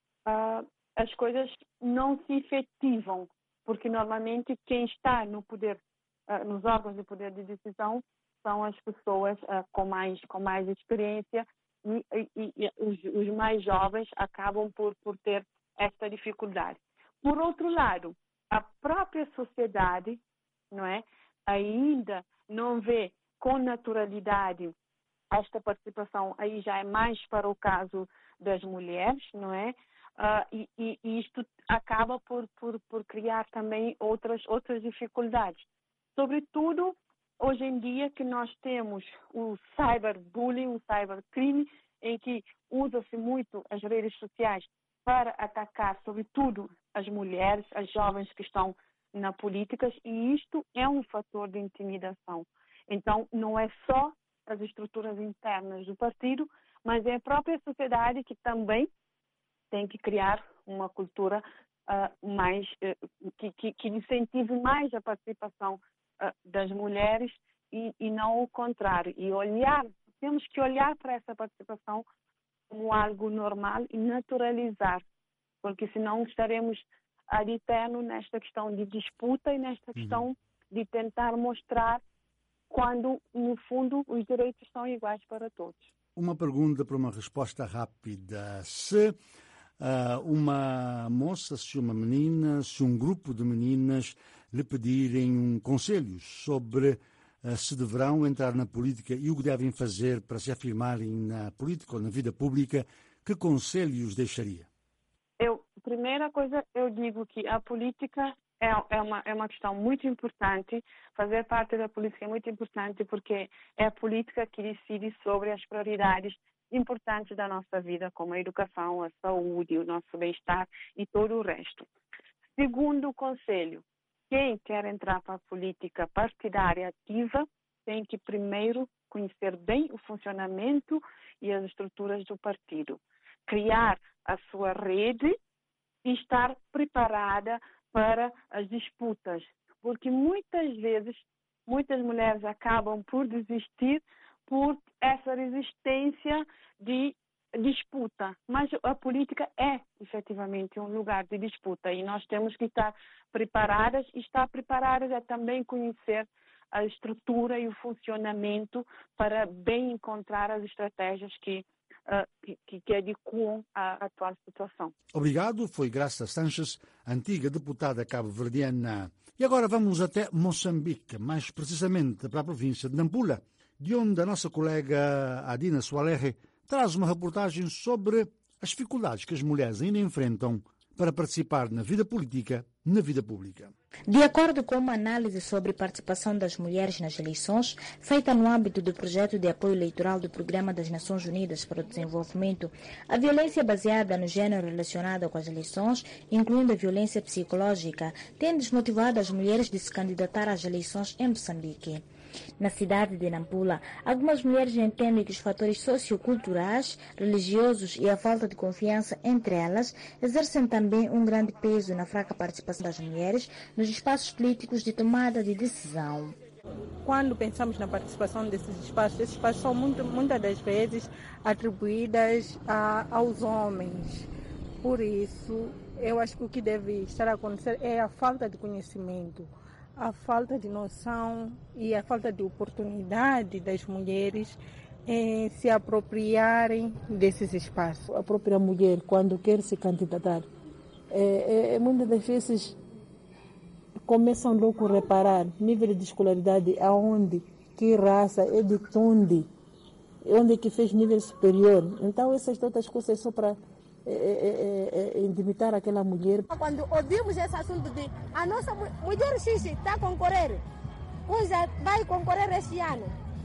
as coisas não se efetivam, porque normalmente quem está no poder, nos órgãos de poder de decisão, são as pessoas com mais experiência e os mais jovens acabam por ter esta dificuldade. Por outro lado, a própria sociedade, não é, ainda não vê com naturalidade esta participação, aí já é mais para o caso das mulheres, não é? E isto acaba por criar também outras dificuldades. Sobretudo, hoje em dia que nós temos o cyberbullying, o cybercrime, em que usa-se muito as redes sociais para atacar, sobretudo, as mulheres, as jovens que estão na política, e isto é um fator de intimidação. Então, não é só as estruturas internas do partido, mas é a própria sociedade que também tem que criar uma cultura mais que incentive mais a participação das mulheres e não o contrário. E temos que olhar para essa participação como algo normal e naturalizar, porque senão estaremos ad eterno nesta questão de disputa e nesta questão de tentar mostrar quando, no fundo, os direitos são iguais para todos. Uma pergunta para uma resposta rápida. Se uma moça, se uma menina, se um grupo de meninas lhe pedirem conselhos sobre se deverão entrar na política e o que devem fazer para se afirmarem na política ou na vida pública, que conselhos deixaria? Primeira coisa, eu digo que a política é uma questão muito importante. Fazer parte da política é muito importante porque é a política que decide sobre as prioridades importantes da nossa vida, como a educação, a saúde, o nosso bem-estar e todo o resto. Segundo conselho, quem quer entrar para a política partidária ativa tem que primeiro conhecer bem o funcionamento e as estruturas do partido, criar a sua rede e estar preparada para as disputas, porque muitas vezes muitas mulheres acabam por desistir por essa resistência de disputa. Mas a política é efetivamente um lugar de disputa e nós temos que estar preparadas, e estar preparadas é também conhecer a estrutura e o funcionamento para bem encontrar as estratégias que adequam à atual situação. Obrigado. Foi Graça Sanches, antiga deputada cabo-verdiana. E agora vamos até Moçambique, mais precisamente para a província de Nampula, de onde a nossa colega Adina Soalerre traz uma reportagem sobre as dificuldades que as mulheres ainda enfrentam para participar na vida política, na vida pública. De acordo com uma análise sobre participação das mulheres nas eleições, feita no âmbito do projeto de apoio eleitoral do Programa das Nações Unidas para o Desenvolvimento, a violência baseada no género relacionada com as eleições, incluindo a violência psicológica, tem desmotivado as mulheres de se candidatar às eleições em Moçambique. Na cidade de Nampula, algumas mulheres entendem que os fatores socioculturais, religiosos e a falta de confiança entre elas exercem também um grande peso na fraca participação das mulheres nos espaços políticos de tomada de decisão. Quando pensamos na participação desses espaços, esses espaços são muitas das vezes atribuídas aos homens. Por isso, eu acho que o que deve estar a acontecer é a falta de conhecimento, a falta de noção e a falta de oportunidade das mulheres em se apropriarem desses espaços. A própria mulher, quando quer se candidatar, muitas das vezes começam logo a reparar nível de escolaridade, aonde, que raça, é de onde que fez nível superior. Então essas outras coisas só para intimidar aquela mulher. Quando ouvimos esse assunto de a nossa mulher Xixi está a concorrer, vai concorrer este ano,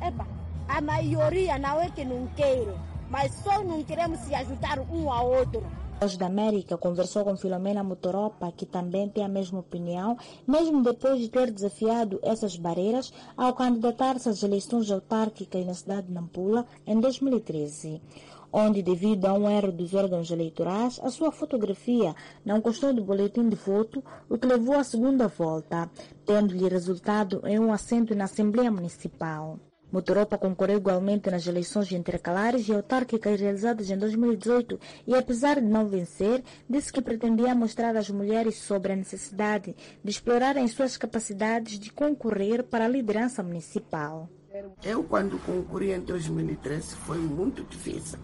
a maioria não é que não quer, mas só não queremos se ajudar um ao outro. A Voz da América conversou com Filomena Motoropa, que também tem a mesma opinião, mesmo depois de ter desafiado essas barreiras ao candidatar-se às eleições autárquicas na cidade de Nampula em 2013. Onde, devido a um erro dos órgãos eleitorais, a sua fotografia não constou do boletim de voto, o que levou à segunda volta, tendo-lhe resultado em um assento na Assembleia Municipal. Motoropa concorreu igualmente nas eleições intercalares e autárquicas realizadas em 2018 e, apesar de não vencer, disse que pretendia mostrar às mulheres sobre a necessidade de explorarem suas capacidades de concorrer para a liderança municipal. Eu, quando concorri em 2013, foi muito difícil.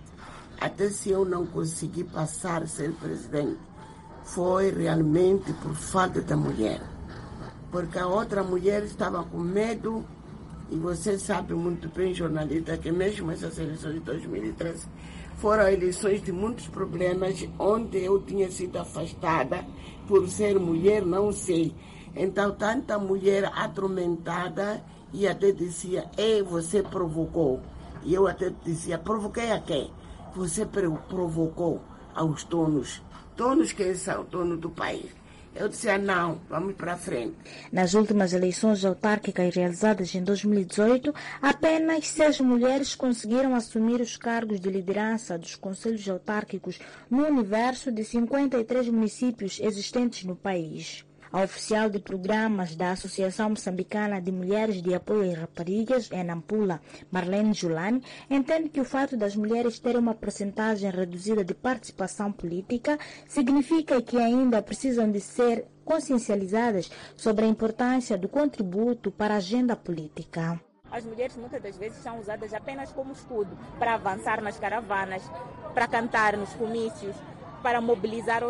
Até se eu não consegui passar a ser presidente, foi realmente por falta da mulher. Porque a outra mulher estava com medo, e você sabe muito bem, jornalista, que mesmo essas eleições de 2013 foram eleições de muitos problemas, onde eu tinha sido afastada por ser mulher, não sei. Então, tanta mulher atormentada, e até dizia, você provocou. E eu até dizia, provoquei a quem? Você provocou aos donos que são donos do país. Eu dizia, não, vamos para frente. Nas últimas eleições autárquicas realizadas em 2018, apenas 6 mulheres conseguiram assumir os cargos de liderança dos conselhos autárquicos no universo de 53 municípios existentes no país. A oficial de programas da Associação Moçambicana de Mulheres de Apoio às Raparigas, em Nampula, Marlene Julani, entende que o fato das mulheres terem uma percentagem reduzida de participação política significa que ainda precisam de ser consciencializadas sobre a importância do contributo para a agenda política. As mulheres muitas das vezes são usadas apenas como escudo para avançar nas caravanas, para cantar nos comícios, para mobilizar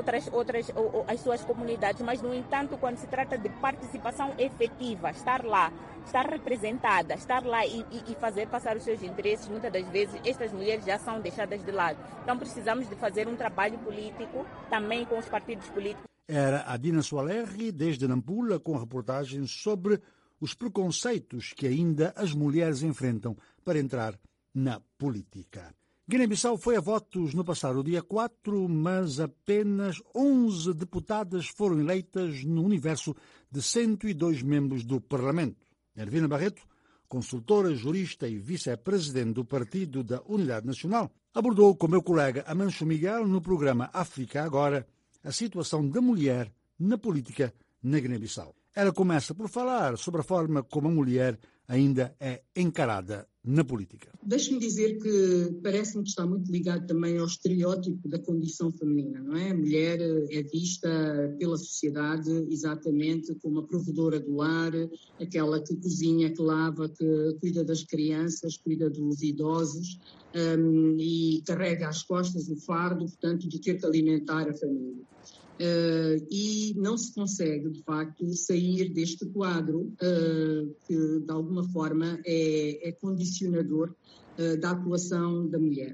as suas comunidades, mas, no entanto, quando se trata de participação efetiva, estar lá, estar representada, estar lá e fazer passar os seus interesses, muitas das vezes estas mulheres já são deixadas de lado. Então precisamos de fazer um trabalho político, também com os partidos políticos. Era a Adina Soalerre, desde Nampula, com reportagens sobre os preconceitos que ainda as mulheres enfrentam para entrar na política. Guiné-Bissau foi a votos no passado dia 4, mas apenas 11 deputadas foram eleitas no universo de 102 membros do Parlamento. Ervina Barreto, consultora, jurista e vice-presidente do Partido da Unidade Nacional, abordou com meu colega Amancho Miguel no programa África Agora a situação da mulher na política na Guiné-Bissau. Ela começa por falar sobre a forma como a mulher ainda é encarada na política. Deixe-me dizer que parece-me que está muito ligado também ao estereótipo da condição feminina, não é? A mulher é vista pela sociedade exatamente como a provedora do lar, aquela que cozinha, que lava, que cuida das crianças, cuida dos idosos e carrega às costas o fardo, portanto, de ter que alimentar a família. E não se consegue, de facto, sair deste quadro que, de alguma forma, é condicionador da atuação da mulher.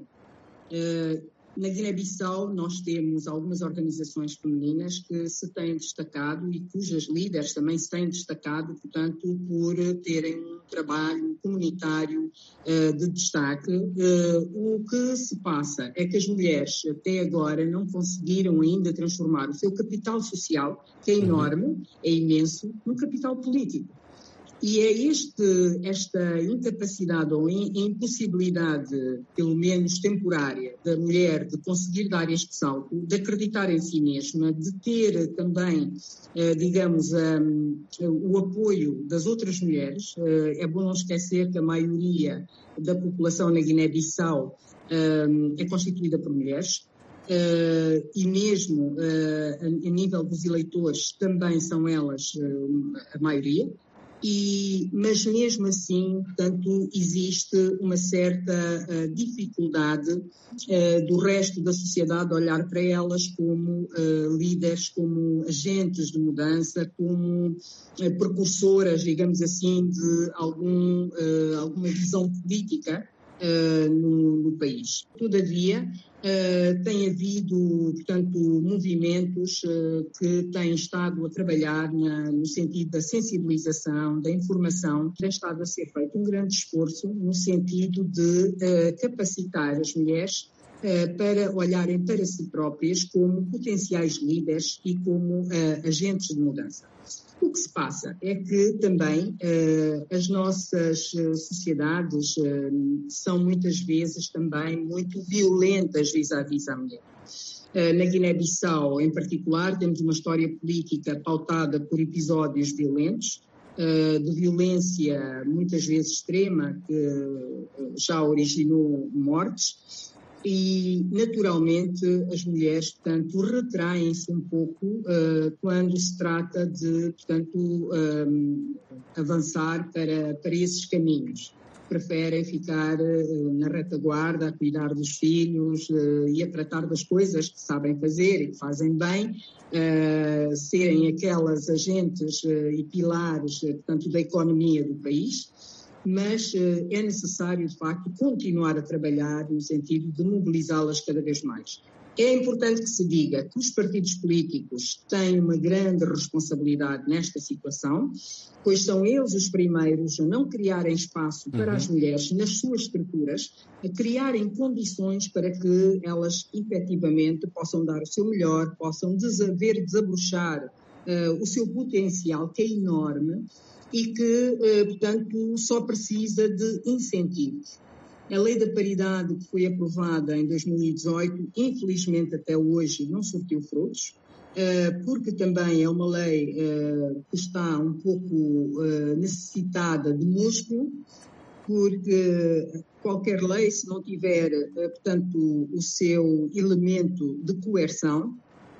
Na Guiné-Bissau, nós temos algumas organizações femininas que se têm destacado e cujas líderes também se têm destacado, portanto, por terem um trabalho comunitário de destaque. O que se passa é que as mulheres, até agora, não conseguiram ainda transformar o seu capital social, que é enorme, é imenso, num capital político. E é esta incapacidade ou impossibilidade, pelo menos temporária, da mulher de conseguir dar este salto, de acreditar em si mesma, de ter também, digamos, o apoio das outras mulheres. É bom não esquecer que a maioria da população na Guiné-Bissau é constituída por mulheres. E mesmo a nível dos eleitores também são elas a maioria. Mas mesmo assim, portanto, existe uma certa dificuldade do resto da sociedade olhar para elas como líderes, como agentes de mudança, como precursoras, digamos assim, de alguma visão política no país. Todavia, tem havido, portanto, movimentos que têm estado a trabalhar no sentido da sensibilização, da informação. Tem estado a ser feito um grande esforço no sentido de capacitar as mulheres para olharem para si próprias como potenciais líderes e como agentes de mudança. O que se passa é que também as nossas sociedades são muitas vezes também muito violentas vis-à-vis à mulher. Na Guiné-Bissau, em particular, temos uma história política pautada por episódios violentos, de violência muitas vezes extrema, que já originou mortes. E, naturalmente, as mulheres, portanto, retraem-se um pouco quando se trata de, portanto, avançar para esses caminhos. Preferem ficar na retaguarda, a cuidar dos filhos e a tratar das coisas que sabem fazer e que fazem bem, serem aquelas agentes e pilares, portanto, da economia do país. Mas é necessário, de facto, continuar a trabalhar no sentido de mobilizá-las cada vez mais. É importante que se diga que os partidos políticos têm uma grande responsabilidade nesta situação, pois são eles os primeiros a não criarem espaço para as mulheres nas suas estruturas, a criarem condições para que elas efetivamente possam dar o seu melhor, possam desabrochar o seu potencial, que é enorme, e que, portanto, só precisa de incentivos. A Lei da Paridade, que foi aprovada em 2018, infelizmente até hoje não surtiu frutos, porque também é uma lei que está um pouco necessitada de músculo, porque qualquer lei, se não tiver, portanto, o seu elemento de coerção,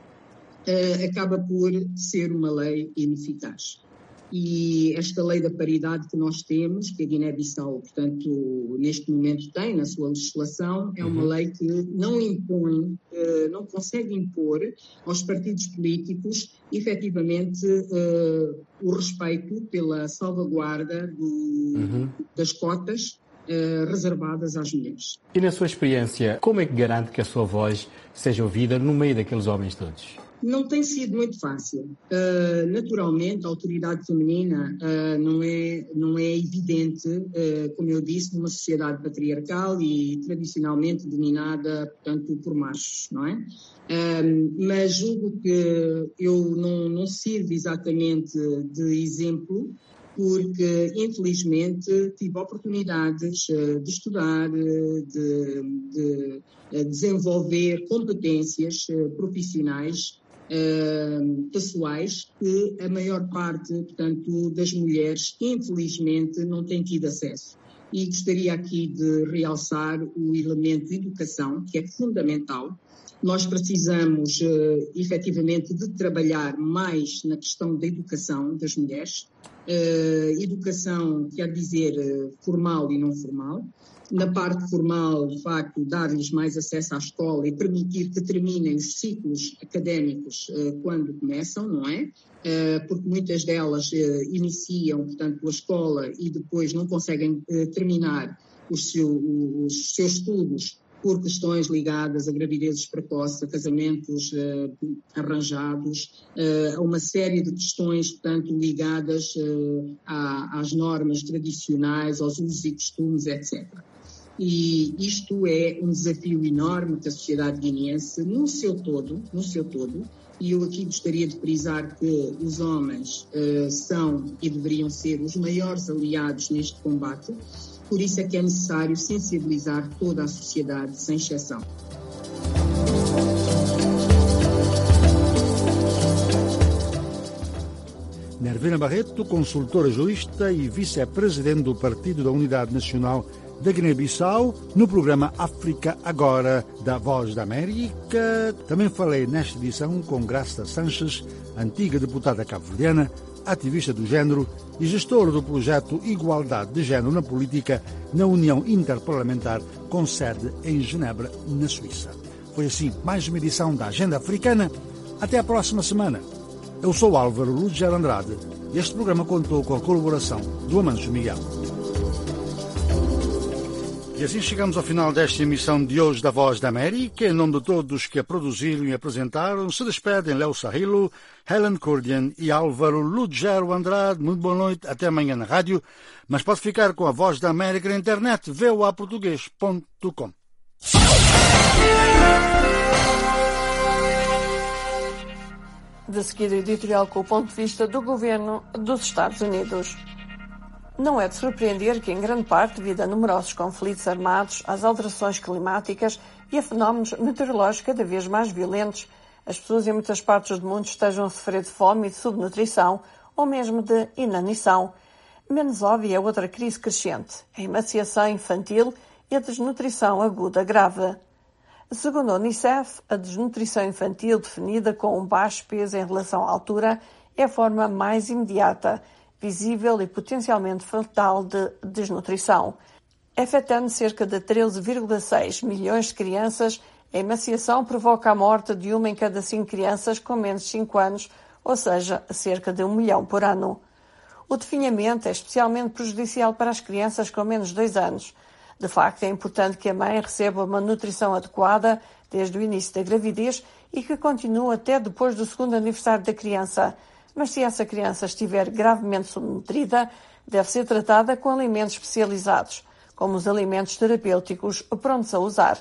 acaba por ser uma lei ineficaz. E esta lei da paridade que nós temos, que a Guiné-Bissau, portanto, neste momento tem na sua legislação, é uma lei que não impõe, não consegue impor aos partidos políticos, efetivamente, o respeito pela salvaguarda das cotas reservadas às mulheres. E na sua experiência, como é que garante que a sua voz seja ouvida no meio daqueles homens todos? Não tem sido muito fácil. Naturalmente, a autoridade feminina não é evidente, como eu disse, numa sociedade patriarcal e tradicionalmente dominada, portanto, por machos, não é? Mas julgo que eu não sirvo exatamente de exemplo, porque, infelizmente, tive oportunidades de estudar, de desenvolver competências profissionais pessoais que a maior parte, portanto, das mulheres, infelizmente, não tem tido acesso. E gostaria aqui de realçar o elemento de educação, que é fundamental. Nós precisamos, efetivamente, de trabalhar mais na questão da educação das mulheres. Educação quer dizer formal e não formal. Na parte formal, de facto, dar-lhes mais acesso à escola e permitir que terminem os ciclos académicos quando começam, não é? Porque muitas delas iniciam, portanto, a escola e depois não conseguem terminar os seus estudos por questões ligadas a gravidezes precoces, a casamentos arranjados, a uma série de questões, portanto, ligadas às normas tradicionais, aos usos e costumes, etc. E isto é um desafio enorme que a sociedade guineense, no seu todo, e eu aqui gostaria de frisar que os homens são e deveriam ser os maiores aliados neste combate. Por isso é que é necessário sensibilizar toda a sociedade, sem exceção. Nervina Barreto, consultora jurista e vice-presidente do Partido da Unidade Nacional da Guiné-Bissau, no programa África Agora, da Voz da América. Também falei nesta edição com Graça Sanches, antiga deputada cabo-verdiana, ativista do género e gestora do projeto Igualdade de Género na Política na União Interparlamentar, com sede em Genebra, na Suíça. Foi assim mais uma edição da Agenda Africana. Até a próxima semana. Eu sou Álvaro Lúcio Andrade e este programa contou com a colaboração do Amancio Miguel. E assim chegamos ao final desta emissão de hoje da Voz da América. Em nome de todos que a produziram e apresentaram, se despedem Léo Sarrilo, Helen Cordian e Álvaro Lugero Andrade. Muito boa noite, até amanhã na rádio, mas pode ficar com a Voz da América na internet, voaportugues.com. De seguida, editorial com o ponto de vista do governo dos Estados Unidos. Não é de surpreender que, em grande parte, devido a numerosos conflitos armados, às alterações climáticas e a fenómenos meteorológicos cada vez mais violentos, as pessoas em muitas partes do mundo estejam a sofrer de fome e de subnutrição, ou mesmo de inanição. Menos óbvia é outra crise crescente, a emaciação infantil e a desnutrição aguda grave. Segundo a Unicef, a desnutrição infantil, definida com um baixo peso em relação à altura, é a forma mais imediata, visível e potencialmente fatal de desnutrição. Afetando cerca de 13,6 milhões de crianças, a emaciação provoca a morte de 1 em cada 5 crianças com menos de 5 anos, ou seja, cerca de 1 milhão por ano. O definhamento é especialmente prejudicial para as crianças com menos de 2 anos. De facto, é importante que a mãe receba uma nutrição adequada desde o início da gravidez e que continue até depois do segundo aniversário da criança. Mas se essa criança estiver gravemente subnutrida, deve ser tratada com alimentos especializados, como os alimentos terapêuticos prontos a usar.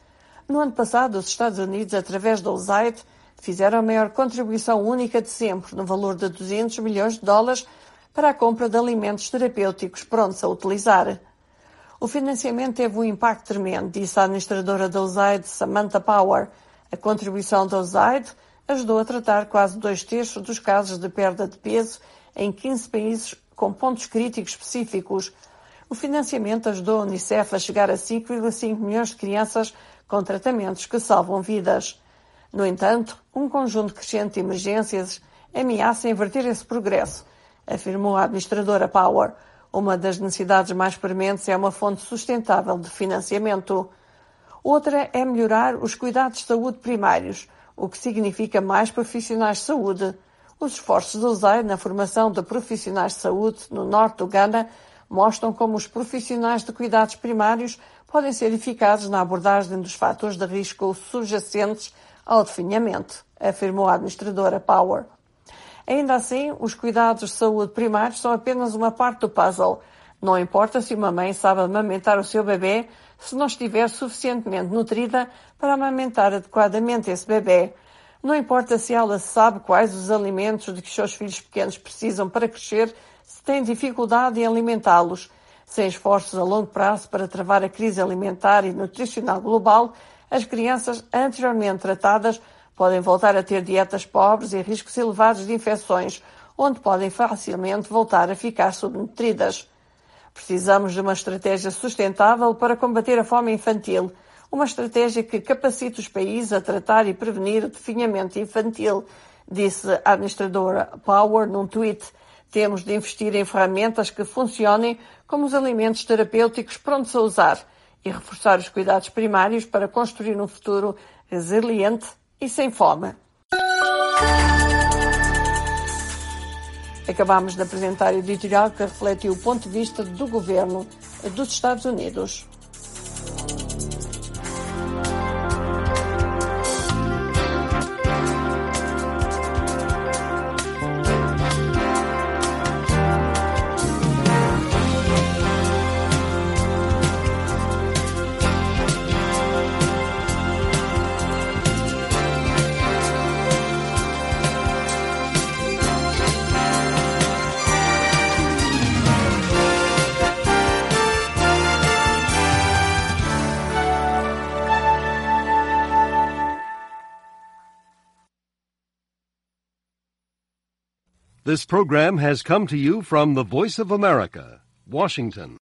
No ano passado, os Estados Unidos, através da USAID, fizeram a maior contribuição única de sempre, no valor de $200 milhões para a compra de alimentos terapêuticos prontos a utilizar. O financiamento teve um impacto tremendo, disse a administradora da USAID, Samantha Power. A contribuição da USAID ajudou a tratar quase 2/3 dos casos de perda de peso em 15 países com pontos críticos específicos. O financiamento ajudou a Unicef a chegar a 5,5 milhões de crianças com tratamentos que salvam vidas. No entanto, um conjunto crescente de emergências ameaça inverter esse progresso, afirmou a administradora Power. Uma das necessidades mais prementes é uma fonte sustentável de financiamento. Outra é melhorar os cuidados de saúde primários, o que significa mais profissionais de saúde. Os esforços da USAID na formação de profissionais de saúde no norte do Ghana mostram como os profissionais de cuidados primários podem ser eficazes na abordagem dos fatores de risco subjacentes ao definhamento, afirmou a administradora Power. Ainda assim, os cuidados de saúde primários são apenas uma parte do puzzle. Não importa se uma mãe sabe amamentar o seu bebê se não estiver suficientemente nutrida para amamentar adequadamente esse bebê. Não importa se ela sabe quais os alimentos de que os seus filhos pequenos precisam para crescer, se tem dificuldade em alimentá-los. Sem esforços a longo prazo para travar a crise alimentar e nutricional global, as crianças anteriormente tratadas Podem voltar a ter dietas pobres e riscos elevados de infecções, onde podem facilmente voltar a ficar subnutridas. Precisamos de uma estratégia sustentável para combater a fome infantil, uma estratégia que capacite os países a tratar e prevenir o definhamento infantil, disse a administradora Power num tweet. Temos de investir em ferramentas que funcionem como os alimentos terapêuticos prontos a usar e reforçar os cuidados primários para construir um futuro resiliente e sem fome. Acabamos de apresentar o editorial que refletiu o ponto de vista do governo dos Estados Unidos. This program has come to you from the Voice of America, Washington.